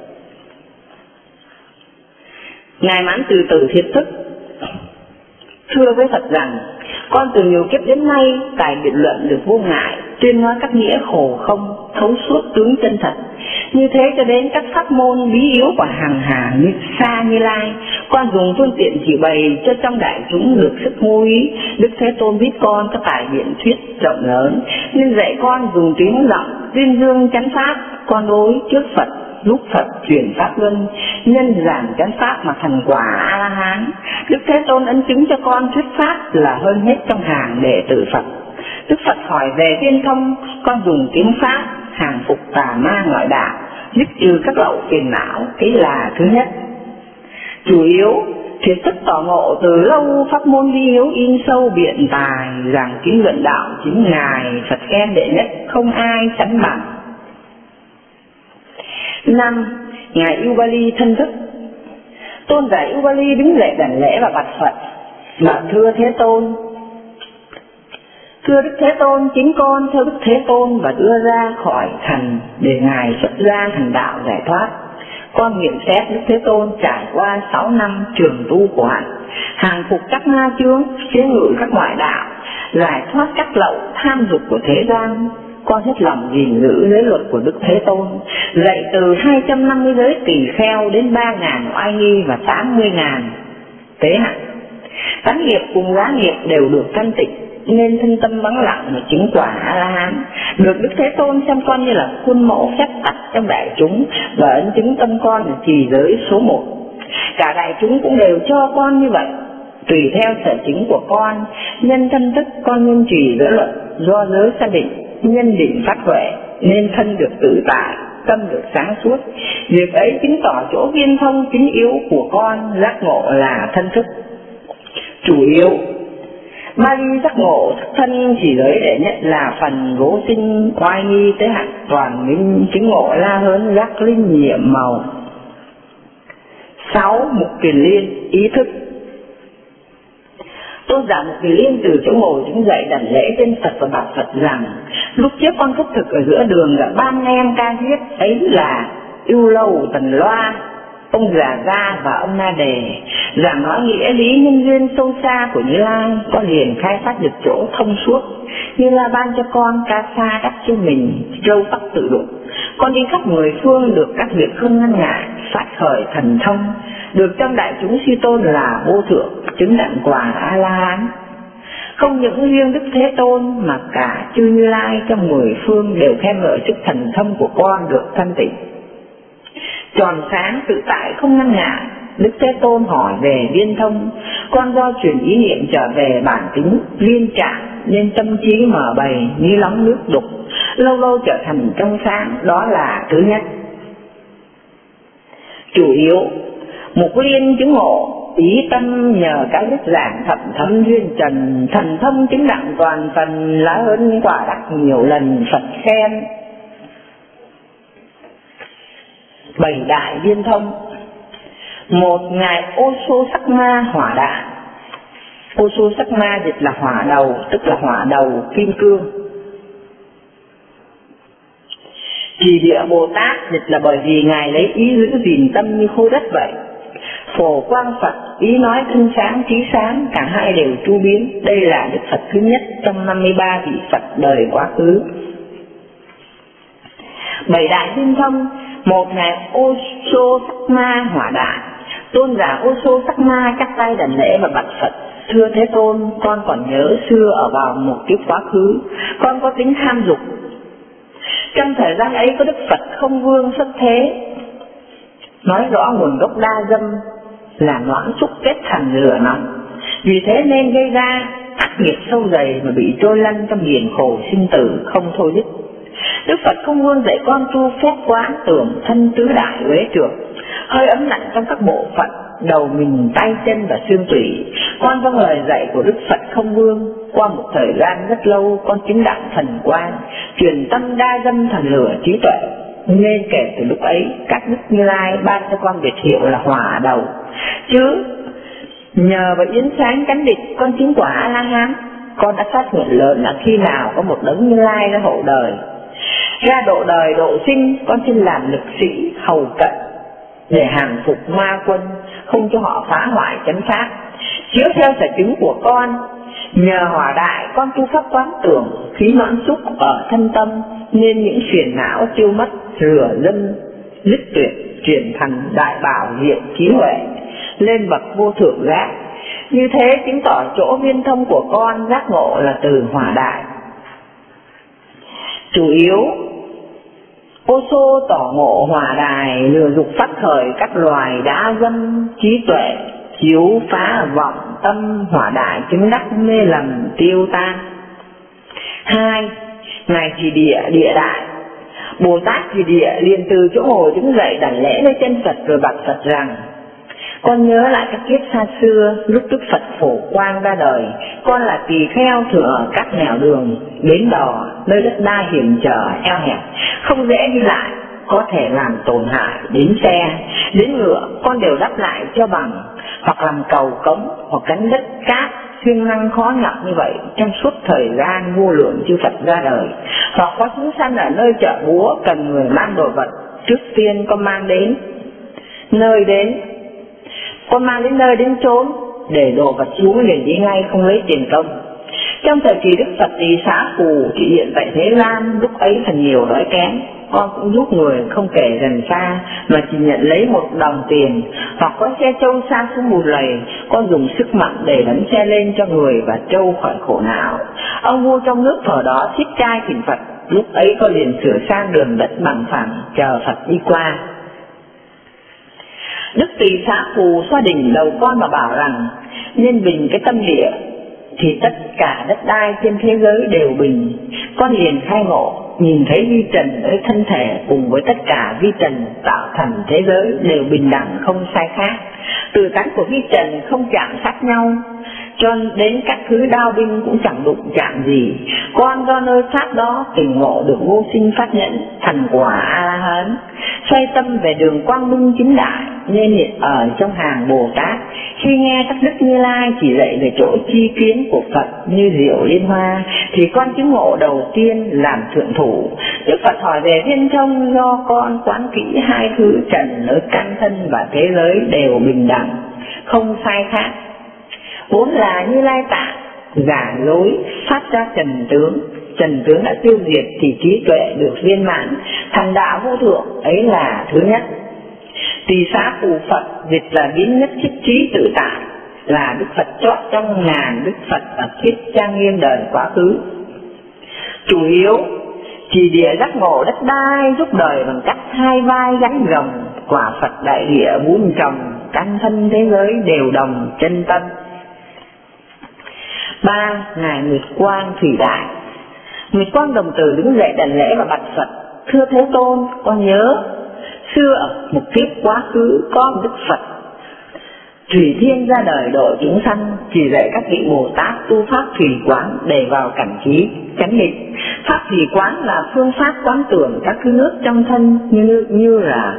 Ngài mãn từ từ thiệt thức thưa với Phật rằng: con từ nhiều kiếp đến nay tài biện luận được vô ngại, tuyên nói các nghĩa khổ không, thấu suốt tướng chân thật. Như thế cho đến các pháp môn bí yếu của hàng hà như xa Như Lai, con dùng phương tiện chỉ bày cho trong đại chúng được sức ngô ý. Đức Thế Tôn biết con có tài biện thuyết rộng lớn, nên dạy con dùng tiếng giọng tuyên dương chánh pháp. Con đối trước Phật lúc Phật truyền pháp luân, nhân giảng chánh pháp mà thành quả A La Hán. Đức Thế Tôn ấn chứng cho con thuyết pháp là hơn hết trong hàng đệ tử Phật. Đức Phật hỏi về viên thông, con dùng tiếng pháp hàng phục tà ma ngoại đạo, dứt trừ các lậu phiền não, ấy là thứ nhất. Chủ yếu thiệt thức tỏ ngộ từ lâu, pháp môn vi yếu in sâu biện tài, giảng kinh luận đạo chính ngài Phật khen đệ nhất, không ai sánh bằng. Năm, ngài Yêu Bali thân thức. Tôn giả Yêu Bali đứng dậy đảnh lễ và bạch Phật: mà thưa Thế Tôn, Thưa Đức Thế Tôn, chính con theo Đức Thế Tôn và đưa ra khỏi thành để Ngài xuất gia hành đạo giải thoát. Con nghiệm xét Đức Thế Tôn trải qua sáu năm trường tu của Hạnh, hàng phục các ma chướng, chế ngự các ngoại đạo, giải thoát các lậu tham dục của thế gian. Con hết lòng gìn giữ giới luật của Đức Thế Tôn, dạy từ hai trăm năm mươi giới tỳ kheo đến ba ngàn oai nghi và tám mươi ngàn tế hạnh. Tánh nghiệp cùng giá nghiệp đều được thanh tịnh, nên thân tâm vắng lặng mà chứng quả A-la-hán. Được Đức Thế Tôn xem con như là khuôn mẫu phép tắc trong đại chúng và ấn chứng tâm con là trì giới số một. Cả đại chúng cũng đều cho con như vậy, tùy theo sở chứng của con. Nhân thân thức con nhân trì giới luật, do giới xác định, nhân định phát huệ, nên thân được tự tại, tâm được sáng suốt. Việc ấy chứng tỏ chỗ viên thông chính yếu của con giác ngộ là thân thức. Chủ yếu ba ly giác ngộ thức thân chỉ giới đệ nhất là phần vô sinh oai nghi tế hạnh toàn minh chứng ngộ la hớn giác linh nhiệm màu. Sáu. Mục Kiền Liên ý thức. Tôn giả Mục Kiền Liên từ chỗ ngồi đứng dậy đảnh lễ trên Phật và bảo Phật rằng: lúc trước con khất thực ở giữa đường đã ban nghe em ca diết, ấy là Ưu Lâu Tần Loa, ông Già Gia và ông Na Đề, giảng nói nghĩa lý nhân duyên sâu xa của Như Lai. Con liền khai phát được chỗ thông suốt. Như Lai ban cho con ca sa đắp cho mình, râu tóc tự đụng. Con đi khắp mười phương, được các việc không ngăn ngại, phát khởi thần thông, được trong đại chúng suy tôn là vô thượng, chứng đặng quả A-la-hán. Không những riêng Đức Thế Tôn mà cả chư Như Lai trong mười phương đều khen ngợi sức thần thông của con được thanh tịnh, tròn sáng tự tại không ngăn ngại. Đức Thế Tôn hỏi về viên thông, con do chuyển ý niệm trở về bản tính viên trạng nên tâm trí mở bày như lóng nước đục, lâu lâu trở thành trong sáng, đó là thứ nhất. Chủ yếu Mục Liên chứng ngộ ý tâm nhờ cái đức giảng thậm thấm duyên trần, thần thông chứng đặng toàn phần lá hơn quả đắc nhiều lần Phật khen. Bảy đại viên thông. Một, ngài Ô Sô Sắc Ma hỏa đại. Ô Sô Sắc Ma dịch là hỏa đầu, tức là hỏa đầu kim cương. Trì Địa Bồ Tát dịch là bởi vì ngài lấy ý giữ gìn tâm như khối đất vậy. Phổ Quang Phật ý nói thân sáng trí sáng, cả hai đều chu biến. Đây là Đức Phật thứ nhất trong năm mươi ba vị Phật đời quá khứ. Bảy đại viên thông. Một, ngài Ô Sô Sắc Ma hỏa đại. Tôn giả Ô Sô Sắc Ma chắp tay đảnh lễ và bạch Phật: thưa Thế Tôn, con còn nhớ xưa ở vào một kiếp quá khứ, con có tính tham dục. Trong thời gian ấy có Đức Phật Không Vương xuất thế, nói rõ nguồn gốc đa dâm là noãn xúc kết thành lửa nóng, vì thế nên gây ra ác nghiệp sâu dày mà bị trôi lăn trong biển khổ sinh tử không thôi dứt. Đức Phật Không Vương dạy con tu phép quán tưởng thân tứ đại uế trượt, hơi ấm lạnh trong các bộ phận đầu mình, tay chân và xương tủy. Con vâng lời dạy của Đức Phật Không Vương, qua một thời gian rất lâu con chứng đặng thần quan, truyền tâm đa dâm thành lửa trí tuệ, nên kể từ lúc ấy các Đức Như Lai ban cho con biệt hiệu là hỏa đầu. Chứ nhờ vào yến sáng cánh địch con chứng quả A-la-hán. Con đã phát nguyện lớn là khi nào có một đấng Như Lai ra hộ đời, ra độ đời độ sinh, con xin làm lực sĩ hầu cận để hàng phục ma quân, không cho họ phá hoại chấn pháp. Chiếu theo sở chứng của con, nhờ hỏa đại con tu pháp quán tưởng khí noãn xúc ở thân tâm, nên những phiền não tiêu mất, rửa dâm dứt tuyệt, chuyển thành đại bảo diện trí huệ, lên bậc vô thượng giác. Như thế chứng tỏ chỗ viên thông của con giác ngộ là từ hỏa đại. Chủ yếu Ô Sô tỏ ngộ hỏa đài, lừa dục phát khởi các loài đã dâm trí tuệ, chiếu phá vọng tâm hỏa đại chứng đắc mê lầm tiêu tan. Hai, ngài Trì Địa Địa Đại. Bồ Tát Trì Địa liền từ chỗ ngồi đứng dậy đảnh lễ lên chân Phật rồi bạch Phật rằng: con nhớ lại các kiếp xa xưa, lúc Đức Phật Phổ Quang ra đời, con là tỳ kheo thường ở các nẻo đường, bến đò, nơi đất đai hiểm trở, eo hẹp, không dễ đi lại, có thể làm tổn hại đến xe, đến ngựa, con đều đắp lại cho bằng, hoặc làm cầu cống, hoặc cánh đất cát, siêng năng khó nhọc như vậy trong suốt thời gian vô lượng chư Phật ra đời. Hoặc có chúng sanh ở nơi chợ búa cần người mang đồ vật, trước tiên con mang đến nơi đến con mang đến nơi đến chốn để đồ vật xuống liền đi ngay, không lấy tiền công. Trong thời kỳ Đức Phật Tỳ Xá Phù thị hiện tại Thế Gian, lúc ấy phần nhiều đói kém, con cũng giúp người không kể gần xa mà chỉ nhận lấy một đồng tiền. Hoặc có xe trâu xa xuống một lầy, con dùng sức mạnh để đấm xe lên cho người và trâu khỏi khổ não. Ông vua trong nước thời đó xích trai thỉnh Phật, lúc ấy con liền sửa sang đường đất bằng phẳng chờ Phật đi qua. Đức Tỳ Xá Phù xoa đỉnh đầu con mà bảo rằng nên bình cái tâm địa thì tất cả đất đai trên thế giới đều bình. Con liền khai ngộ, nhìn thấy vi trần với thân thể cùng với tất cả vi trần tạo thành thế giới đều bình đẳng không sai khác. Từ tánh của vi trần không chạm sát nhau, cho đến các thứ đao binh cũng chẳng đụng chạm gì. Con do nơi sát đó tỉnh ngộ được vô sinh phát nhẫn, thành quả A-la-hán, xoay tâm về đường quang minh chính đại, nên hiện ở trong hàng Bồ Tát. Khi nghe các đức Như Lai chỉ dạy về chỗ chi kiến của Phật như diệu liên hoa, thì con chứng ngộ đầu tiên làm thượng thủ. Đức Phật hỏi về viên thông, do con quán kỹ hai thứ trần nơi căn thân và thế giới đều bình đẳng, không sai khác. Vốn là Như Lai Tạng, giả dối phát ra trần tướng. Trần tướng đã tiêu diệt thì trí tuệ được viên mãn, thành đạo vô thượng, ấy là thứ nhất. Tỳ Xá Phù Phật dịch là biến nhất thiết trí tự tại, là Đức Phật chót trong ngàn Đức Phật ở kiếp trang nghiêm đời quá khứ. Chủ yếu chỉ địa giác ngộ đất đai, giúp đời bằng cách hai vai gánh rồng. Quả Phật đại địa bốn trồng, căn thân thế giới đều đồng chân tâm. Ba, Ngài Nguyệt Quang Thủy Đại. Nguyệt Quang Đồng Tử đứng dậy đảnh lễ và bạch Phật: Thưa Thế Tôn, con nhớ xưa ở một kiếp quá khứ có một Đức Phật Thủy Thiên ra đời độ chúng sanh, chỉ dạy các vị Bồ Tát tu pháp thủy quán để vào cảnh trí chánh định. Pháp thủy quán là phương pháp quán tưởng các thứ nước trong thân như như là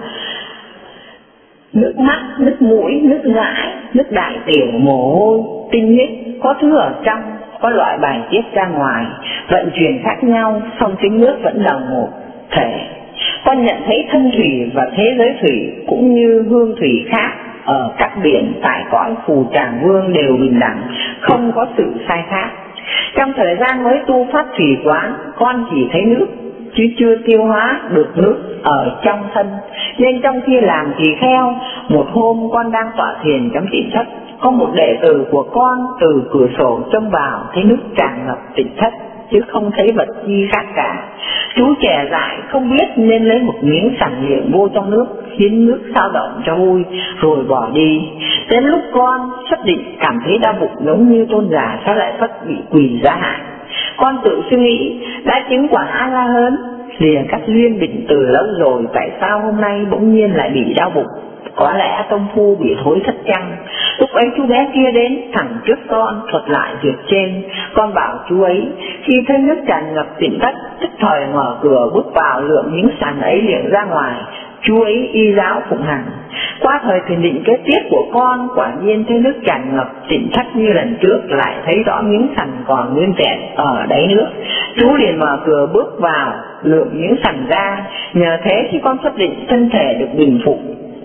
nước mắt, nước mũi, nước dãi, nước đại tiểu, mồ hôi, tinh huyết, có thứ ở trong, có loại bài tiết ra ngoài, vận chuyển khác nhau, song tính nước vẫn là một thể. Con nhận thấy thân thủy và thế giới thủy cũng như hương thủy khác ở các biển tại cõi Phù Tràng Vương đều bình đẳng, không có sự sai khác. Trong thời gian mới tu pháp thủy quán, con chỉ thấy nước chứ chưa tiêu hóa được nước ở trong thân, nên trong khi làm tỳ kheo, một hôm con đang tọa thiền trong tịnh thất, có một đệ tử của con từ cửa sổ trông vào thấy nước tràn ngập tịnh thất, chứ không thấy vật chi khác cả. Chú trẻ dại không biết nên lấy một miếng sẵn miệng vô trong nước, khiến nước sao động cho vui, rồi bỏ đi. Đến lúc con xuất định cảm thấy đau bụng giống như tôn giả, sao lại Phật bị quỳ ra hại. Con tự suy nghĩ, đã chứng quả A-la-hán, liền các duyên định từ lâu rồi, tại sao hôm nay bỗng nhiên lại bị đau bụng? Có lẽ công phu bị thối thất chăng? Lúc ấy chú bé kia đến thẳng trước con thuật lại việc trên. Con bảo chú ấy, khi thấy nước tràn ngập tịnh thất, tức thời mở cửa bước vào, lượng những sàn ấy liền ra ngoài. Chú ấy y giáo phụng hành. Qua thời thiền định kế tiếp của con, quả nhiên thấy nước tràn ngập tịnh thất như lần trước, lại thấy rõ miếng sành còn nguyên vẹn ở đáy nước. Chú liền mở cửa bước vào, lượng miếng sành ra. Nhờ thế khi con xuất định, thân thể được bình phục.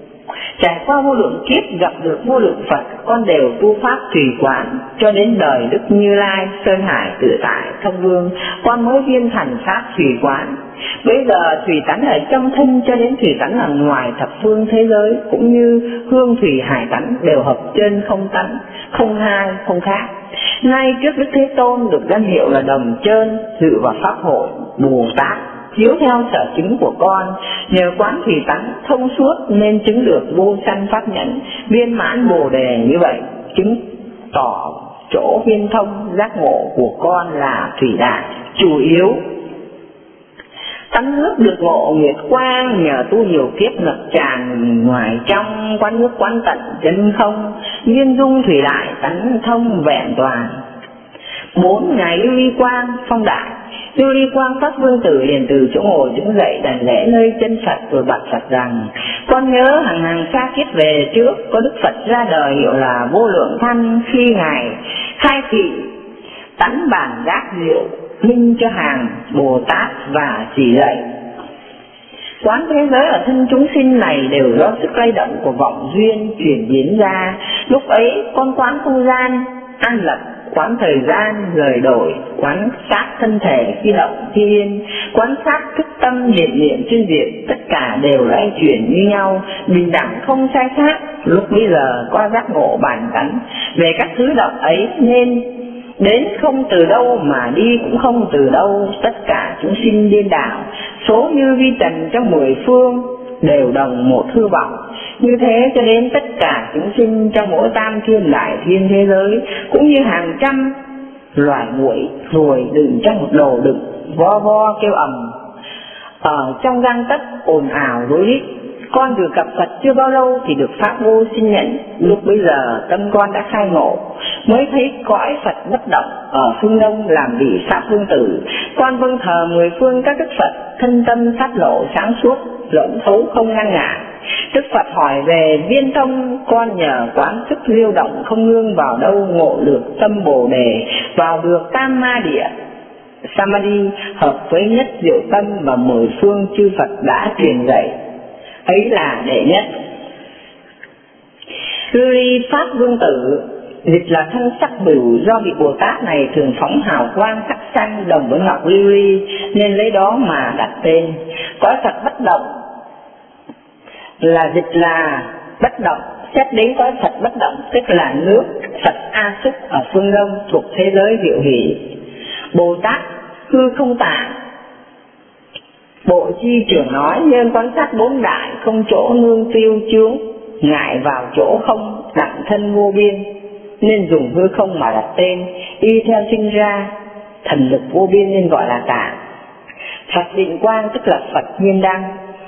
Trải qua vô lượng kiếp gặp được vô lượng Phật, con đều tu pháp tùy quán, cho đến đời Đức Như Lai Sơn Hải Tự Tại Thông Vương, con mới viên thành pháp tùy quán. Bây giờ thủy tánh ở trong thân cho đến thủy tánh ở ngoài thập phương thế giới, cũng như hương thủy hải tánh đều hợp trên không tánh, không hai không khác. Nay trước Đức Thế Tôn được danh hiệu là Đồng Chơn, dự vào pháp hội Bồ Tát, chiếu theo sở chứng của con, nhờ quán thủy tánh thông suốt nên chứng được vô sanh pháp nhẫn, viên mãn bồ đề. Như vậy chứng tỏ chỗ viên thông giác ngộ của con là thủy đại. Chủ yếu tánh nước được ngộ nguyệt quang, nhờ tu nhiều kiếp ngập tràn ngoài trong, quán nước quán tận chân không, viên dung thủy đại tánh thông vẹn toàn. Bốn, Ngài Lưu Ly Quang Phong Đại. Lưu Ly Quang Pháp Vương Tử liền từ chỗ ngồi đứng dậy đảnh lễ nơi chân Phật, rồi bạch Phật rằng: Con nhớ hàng hàng xa kiếp về trước có Đức Phật ra đời hiệu là Vô Lượng Thanh. Khi Ngài Hai thị tắn bàn gác rượu, minh cho hàng Bồ Tát và chỉ dạy. Quán thế giới ở thân chúng sinh này đều do sức lay động của vọng duyên chuyển biến ra. Lúc ấy con quán không gian an lập, quán thời gian rời đổi, quán sát thân thể khi động khi yên, quán sát thức tâm nhiệt niệm chuyên diệt, tất cả đều lay chuyển như nhau, bình đẳng không sai khác. Lúc bây giờ qua giác ngộ bản tánh về các thứ động ấy, nên đến không từ đâu mà đi cũng không từ đâu. Tất cả chúng sinh điên đảo, số như vi trần trong mười phương, đều đồng một hư vọng. Như thế cho đến tất cả chúng sinh trong mỗi tam thiên đại thiên thế giới, cũng như hàng trăm loài muỗi ruồi đựng trong một đồ đựng, vo vo kêu ầm ở trong gang tấc ồn ào rối rít. Con vừa gặp Phật chưa bao lâu thì được pháp vô sinh nhẫn. Lúc bây giờ tâm con đã khai ngộ, mới thấy cõi Phật bất động ở phương Đông làm vị Pháp Vương Tử. Con vâng thờ mười phương các đức Phật, thân tâm phát lộ sáng suốt, rộng thấu không ngăn ngại. Đức Phật hỏi về viên thông, con nhờ quán sức liêu động không ngương vào đâu, ngộ được tâm Bồ Đề, vào được tam ma địa Samadhi, hợp với nhất diệu tâm và mười phương chư Phật đã truyền dạy. Ấy là đệ nhất. Lưu ly Pháp Vương Tử dịch là thân sắc bửu, do vị Bồ Tát này thường phóng hào quang sắc xanh đồng với ngọc lưu ly, nên lấy đó mà đặt tên. Cõi Phật bất động là dịch là bất động, xét đến cõi Phật bất động tức là nước Phật A Xúc ở phương Đông thuộc thế giới Diệu Hỷ. Bồ Tát hư không tạng, Bộ Chi trưởng nói, nhân quan sát bốn đại không chỗ nương tiêu chướng, ngại vào chỗ không đặng thân vô biên, nên dùng hư không mà đặt tên. Y theo sinh ra thần lực vô biên nên gọi là tạng. Phật định quang tức là Phật nhiên đăng.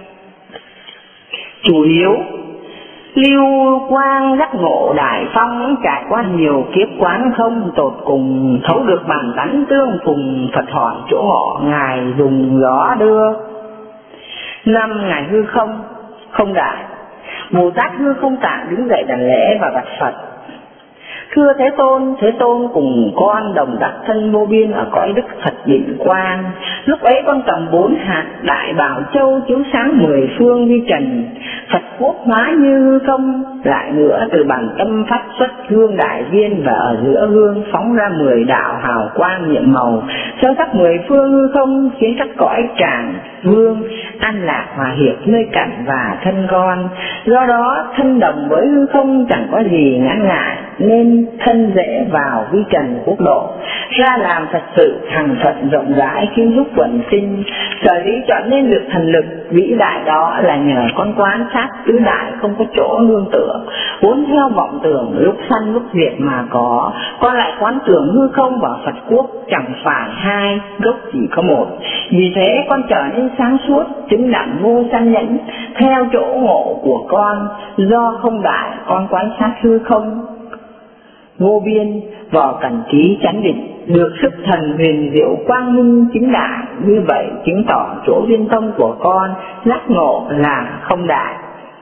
Chủ yếu lưu quang giác ngộ đại phong, trải qua nhiều kiếp quán không, tột cùng thấu được bản tánh tương phùng. Phật hỏi chỗ ngọ, ngài dùng gió đưa. Năm, ngài hư không không đại. Bồ Tát hư không tạng đứng dậy đảnh lễ và bạch Phật: thưa Thế Tôn, Thế Tôn cùng con đồng đắc thân vô biên ở cõi đức Phật định quang. Lúc ấy con cầm bốn hạt đại bảo châu chiếu sáng mười phương vi trần. Phật quốc hóa như hư không, lại nữa từ bản tâm phát xuất hương đại viên, và ở giữa hương phóng ra mười đạo hào quang nhiệm màu, soi khắp mười phương hư không, khiến các cõi tràng hương an lạc hòa hiệp nơi cạnh và thân con. Do đó thân đồng với hư không chẳng có gì ngã ngại, nên thân dễ vào vi trần quốc độ, ra làm thật sự hằng thuận rộng rãi, khiến giúp quần sinh. Sở dĩ chọn nên được thần lực vĩ đại đó là nhờ con quán sát tứ đại không có chỗ nương tựa, vốn theo vọng tưởng lúc sanh lúc diệt mà có. Con lại quán tưởng hư không và Phật quốc chẳng phải hai, gốc chỉ có một. Vì thế con trở nên sáng suốt, chứng đẳng vô sanh nhẫn theo chỗ ngộ của con. Do không đại con quán sát hư không vô biên, vào cảnh trí chánh định, được sức thần huyền diệu quang minh chính đại. Như vậy chứng tỏ chỗ viên thông của con giác ngộ là không đại.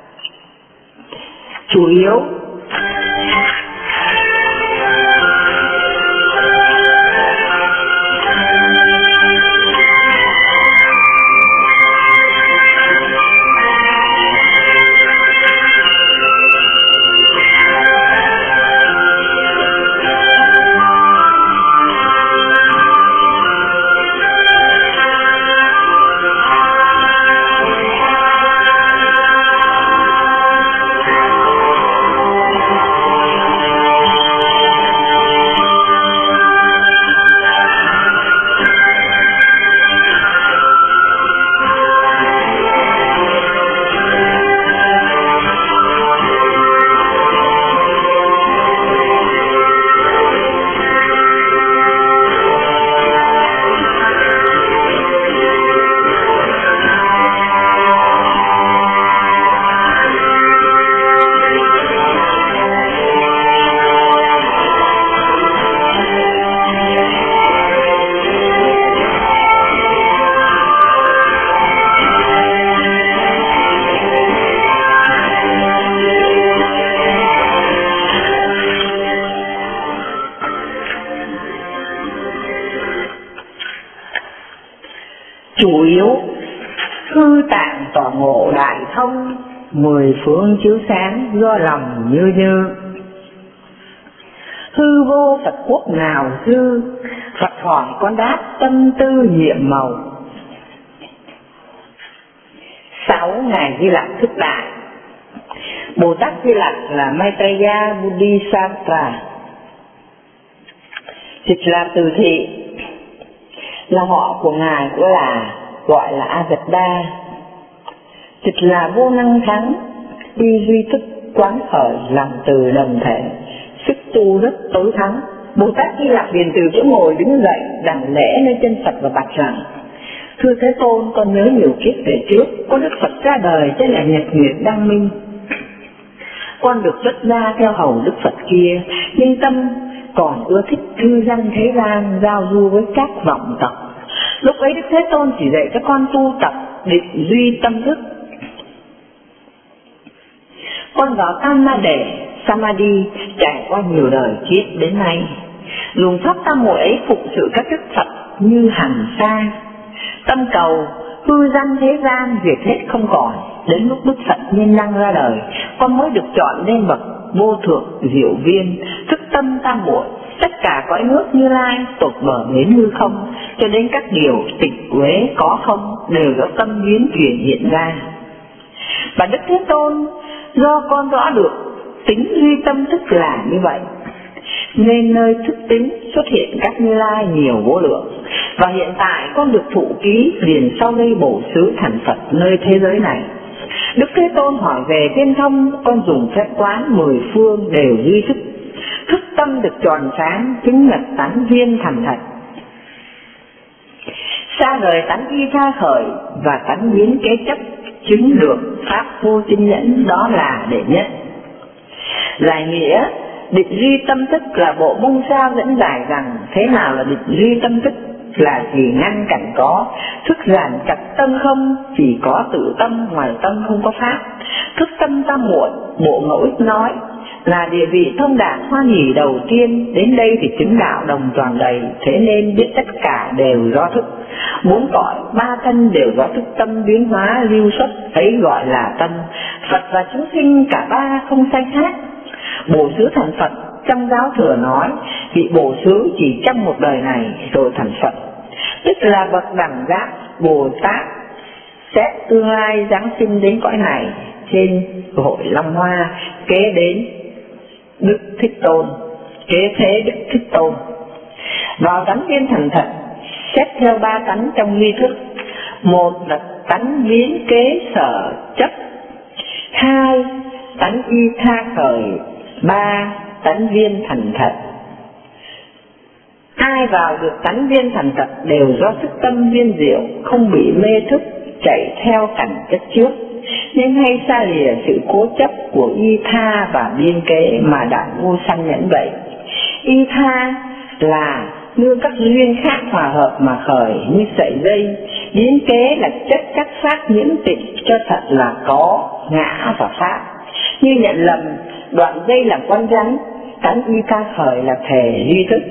Chủ yếu mười phương chiếu sáng do lòng như như. Hư vô Phật quốc nào dư, Phật hỏi con đáp tâm tư nhiệm màu. Sáu Ngài Di Lặc thức đại. Bồ Tát Di Lặc là Maitreya Bodhisattva, dịch là từ thị, là họ của Ngài cũng là gọi là A Gật Đa, dịch là vô năng thắng, đi duy thức quán khởi lòng từ đồng thể, sức tu rất tối thắng. Bồ Tát Di Lặc liền từ chỗ ngồi đứng dậy đảnh lễ nơi chân Phật và bạch rằng: Thưa Thế Tôn, con nhớ nhiều kiếp về trước, có Đức Phật ra đời tên là Nhật Nguyệt Đăng Minh. Con được xuất gia theo hầu Đức Phật kia, nhưng tâm còn ưa thích cư dân thế gian, giao du với các vọng tộc. Lúc ấy Đức Thế Tôn chỉ dạy cho con tu tập định duy tâm thức. Con vào Tam Ma Đề Samadhi trải qua nhiều đời kiếp đến nay, dùng pháp tam muội ấy phụng sự các Đức Phật như hằng sa. Tâm cầu hư danh thế gian diệt hết không còn, đến lúc Đức Phật Nhiên Năng ra đời, con mới được chọn lên bậc vô thượng diệu viên, thức tâm tam muội, tất cả cõi nước Như Lai tột bờ đến hư không, cho đến các điều tịch uế có không đều do tâm biến chuyển hiện ra. Và Đức Thế Tôn do con rõ được tính duy tâm thức là như vậy, nên nơi thức tính xuất hiện các Như Lai nhiều vô lượng. Và hiện tại con được thụ ký liền sau đây bổ xứ thành Phật nơi thế giới này. Đức Thế Tôn hỏi về viên thông, con dùng phép quán mười phương đều duy thức, thức tâm được tròn sáng, chứng nhập tánh viên thành thật. Xa rời tánh y tha khởi và tánh biến kế chấp, chứng được pháp vô tinh nhẫn, đó là đệ nhất. Giải nghĩa định duy tâm thức là bộ mông sao dẫn giải rằng thế nào là định duy tâm thức, là chỉ ngăn cảnh có, thức giản chặt tâm không, chỉ có tự tâm, ngoài tâm không có pháp. Thức tâm tam muội, bộ ngẫu ích nói là địa vị thông đạt hoa nhì đầu tiên, đến đây thì chứng đạo đồng toàn đầy, thế nên biết tất cả đều do thức. Bốn cõi ba thân đều do thức tâm biến hóa lưu xuất, ấy gọi là tâm. Phật và chúng sinh cả ba không sai khác. Bổ xứ thành Phật trong giáo thừa nói, vị bổ xứ chỉ trong một đời này rồi thành Phật, tức là bậc đẳng giác Bồ Tát xét tương lai giáng sinh đến cõi này trên hội Long Hoa, kế đến Đức Thích Tôn, kế thế Đức Thích Tôn. Vào tánh viên thành thật xét theo ba tánh trong nghi thức: một là tánh biến kế sở chấp, hai tánh y tha khởi, ba tánh viên thành thật. Ai vào được tánh viên thành thật đều do thức tâm viên diệu, không bị mê thức chạy theo cảnh chất trước, nhưng hay xa lìa sự cố chấp của y tha và biên kế mà đại vô sanh nhẫn vậy. Y tha là nương các duyên khác hòa hợp mà khởi như sợi dây, biến kế là chất các pháp nhiễm tịnh cho thật là có ngã và pháp, như nhận lầm đoạn dây làm con rắn. Tánh y tha khởi là thể duy thức.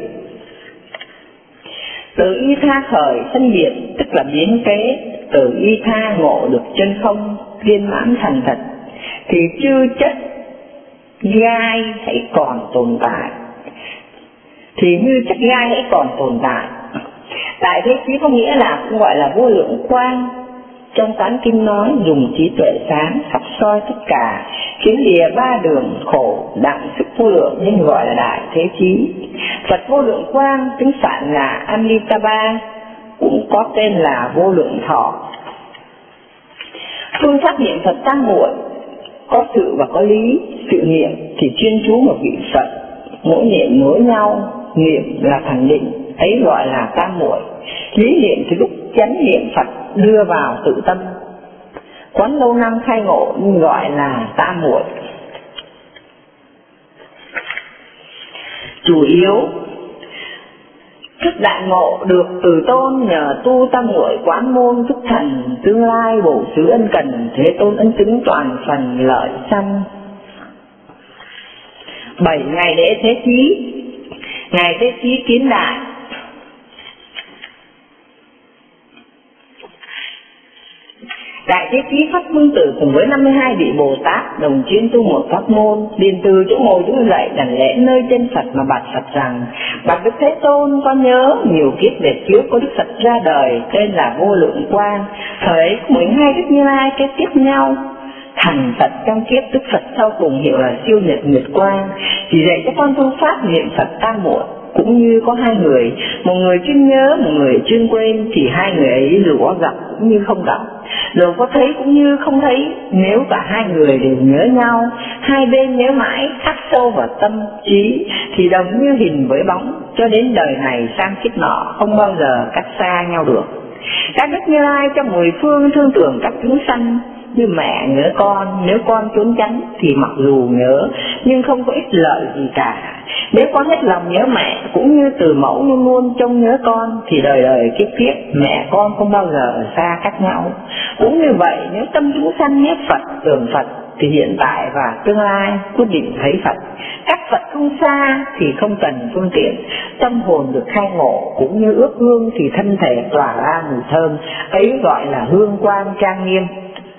Từ y tha khởi phân biệt tức là biến kế, từ y tha ngộ được chân không viên mãn thành thật, thì chư chất gai hãy còn tồn tại, thì như chất gai hãy còn tồn tại. Đại thế chí có nghĩa là cũng gọi là vô lượng quang. Trong tán kinh nói dùng trí tuệ sáng sắp soi tất cả, khiến lìa ba đường khổ đặng sức vô lượng nên gọi là đại thế chí. Phật vô lượng quang tiếng Phạn là Amitabha, cũng có tên là vô lượng thọ. Phương pháp niệm Phật tam muội có sự và có lý. Sự niệm thì chuyên chú một vị Phật, mỗi niệm nối nhau, niệm là thành định, ấy gọi là tam muội. Lý niệm thì lúc chánh niệm Phật đưa vào tự tâm, quán lâu năm khai ngộ nhưng gọi là tam muội. Chủ yếu thức đại ngộ được từ tôn nhờ tu tam muội quán môn thức thần, tương lai bổ xứ ân cần, thế tôn ân chứng toàn phần lợi sanh. Bảy ngày lễ thế chí. Ngày thế chí kiến đại. Đại Thế Chí Pháp Vương Tử cùng với năm mươi hai vị Bồ Tát đồng chuyên tu một pháp môn, liền từ chỗ ngồi đứng dậy đảnh lễ nơi chân Phật mà bạch Phật rằng: bạch Đức Thế Tôn, con nhớ nhiều kiếp về trước có Đức Phật ra đời tên là Vô Lượng Quang. Thời ấy có mười hai Đức Như Lai kế tiếp nhau thành Phật trong kiếp Đức Phật sau cùng hiệu là Siêu Nhật Nguyệt Quang, chỉ dạy cho con tu pháp niệm Phật tam muội. Cũng như có hai người, một người chuyên nhớ, một người chuyên quên, thì hai người ấy dù có gặp cũng như không gặp, dù có thấy cũng như không thấy. Nếu cả hai người đều nhớ nhau, hai bên nhớ mãi khắc sâu vào tâm trí, thì đồng như hình với bóng, cho đến đời này sang kiếp nọ không bao giờ cách xa nhau được. Các Đức Như Lai trong mười phương thương tưởng các chúng sanh, như mẹ nhớ con, nếu con trốn tránh thì mặc dù nhớ nhưng không có ích lợi gì cả. Nếu con hết lòng nhớ mẹ cũng như từ mẫu luôn luôn trông nhớ con, thì đời đời kiếp kiếp mẹ con không bao giờ xa cách nhau. Cũng như vậy, nếu tâm chúng sanh nhớ Phật, tưởng Phật, thì hiện tại và tương lai quyết định thấy Phật. Các Phật không xa thì không cần phương tiện, tâm hồn được khai ngộ. Cũng như ước hương thì thân thể tỏa ra mùi thơm, ấy gọi là hương quang trang nghiêm.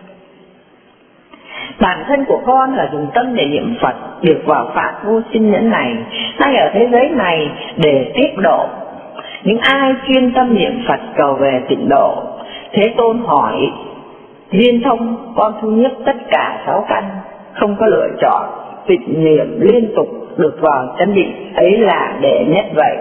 Bản thân của con là dùng tâm để niệm Phật, được vào pháp vô sinh nhẫn này, hay ở thế giới này để tiếp độ những ai chuyên tâm niệm Phật cầu về tịnh độ. Thế Tôn hỏi: Viên Thông, con thu nhất tất cả sáu căn, không có lựa chọn, tịnh niệm liên tục được vào chân định, ấy là đệ nhất vậy.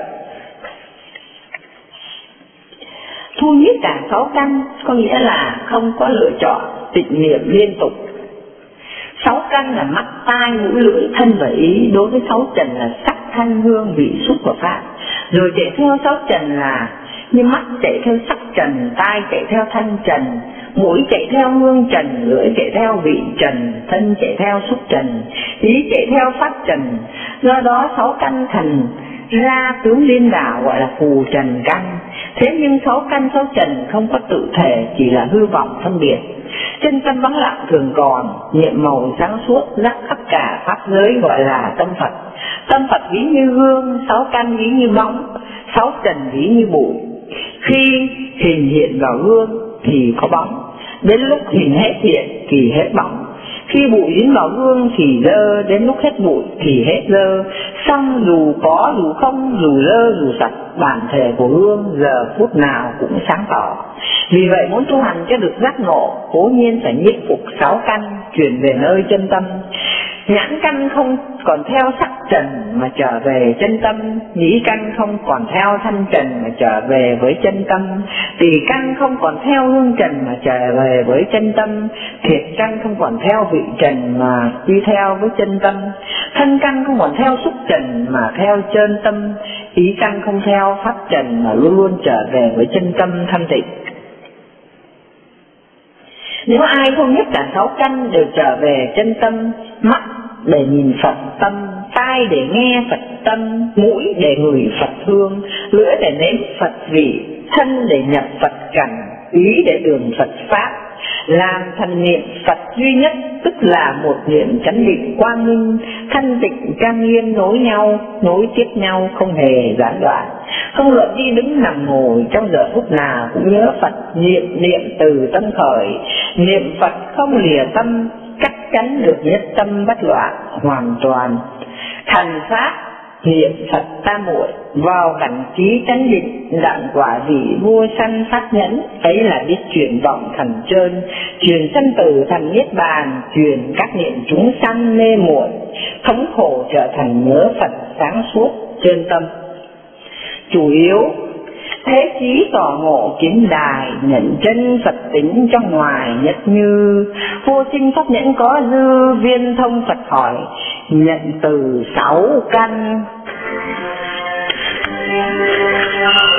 Thu nhất cả sáu căn có nghĩa là không có lựa chọn, tịnh niệm liên tục. Sáu căn là mắt, tai, mũi, lưỡi, thân và ý. Đối với sáu trần là sắc, thanh, hương, vị, xúc và pháp. Rồi chạy theo sáu trần là như mắt chạy theo sắc trần, tai chạy theo thanh trần, mũi chạy theo hương trần, lưỡi chạy theo vị trần, thân chạy theo xúc trần, ý chạy theo pháp trần. Do đó sáu căn thành ra tướng điên đảo gọi là phù trần căn. Thế nhưng sáu căn sáu trần không có tự thể, chỉ là hư vọng phân biệt. Chân tâm vắng lặng thường còn, nhiệm màu sáng suốt rắc khắp cả pháp giới gọi là tâm Phật. Tâm Phật ví như hương, sáu căn ví như bóng, sáu trần ví như bụi. Khi hình hiện vào hương thì có bóng, đến lúc hình hết hiện thì hết bóng. Khi bụi dính vào hương thì dơ, đến lúc hết bụi thì hết dơ. Xong dù có dù không, dù dơ dù sạch, bản thể của hương giờ phút nào cũng sáng tỏ. Vì vậy muốn tu hành cho được giác ngộ, cố nhiên phải nhiếp phục sáu căn, chuyển về nơi chân tâm. Nhãn căn không còn theo sắc trần mà trở về chân tâm, nhĩ căn không còn theo thanh trần mà trở về với chân tâm, tỳ căn không còn theo hương trần mà trở về với chân tâm, thiệt căn không còn theo vị trần mà đi theo với chân tâm, thân căn không còn theo xúc trần mà theo chân tâm, ý căn không theo pháp trần mà luôn luôn trở về với chân tâm thanh tịnh. Nếu ai không nhất cả sáu căn đều trở về chân tâm, mắt để nhìn Phật tâm, tai để nghe Phật tâm, mũi để ngửi Phật hương, lưỡi để nếm Phật vị, thân để nhập Phật cảnh, ý để tưởng Phật pháp, làm thành niệm Phật duy nhất, tức là một niệm chánh định quang minh, thanh tịnh trang nghiêm nối nhau, nối tiếp nhau không hề gián đoạn. Không luận đi đứng nằm ngồi, trong giờ phút nào cũng nhớ Phật, niệm niệm từ tâm khởi, niệm Phật không lìa tâm, chắc chắn được nhất tâm bất loạn hoàn toàn. Thành pháp niệm Phật tam muội, vào cảnh trí chánh định, đặng quả vị vua sanh pháp nhẫn, ấy là biết chuyển vọng thành trơn, truyền sanh tử thành niết bàn, truyền các niệm chúng sanh mê muội, thống khổ trở thành nhớ Phật sáng suốt trên tâm. Chủ yếu thế chí tỏ ngộ kiến đài, nhận chân Phật tính trong ngoài nhất như, vô sinh pháp nhẫn có dư, Viên Thông Phật hỏi nhận từ sáu căn.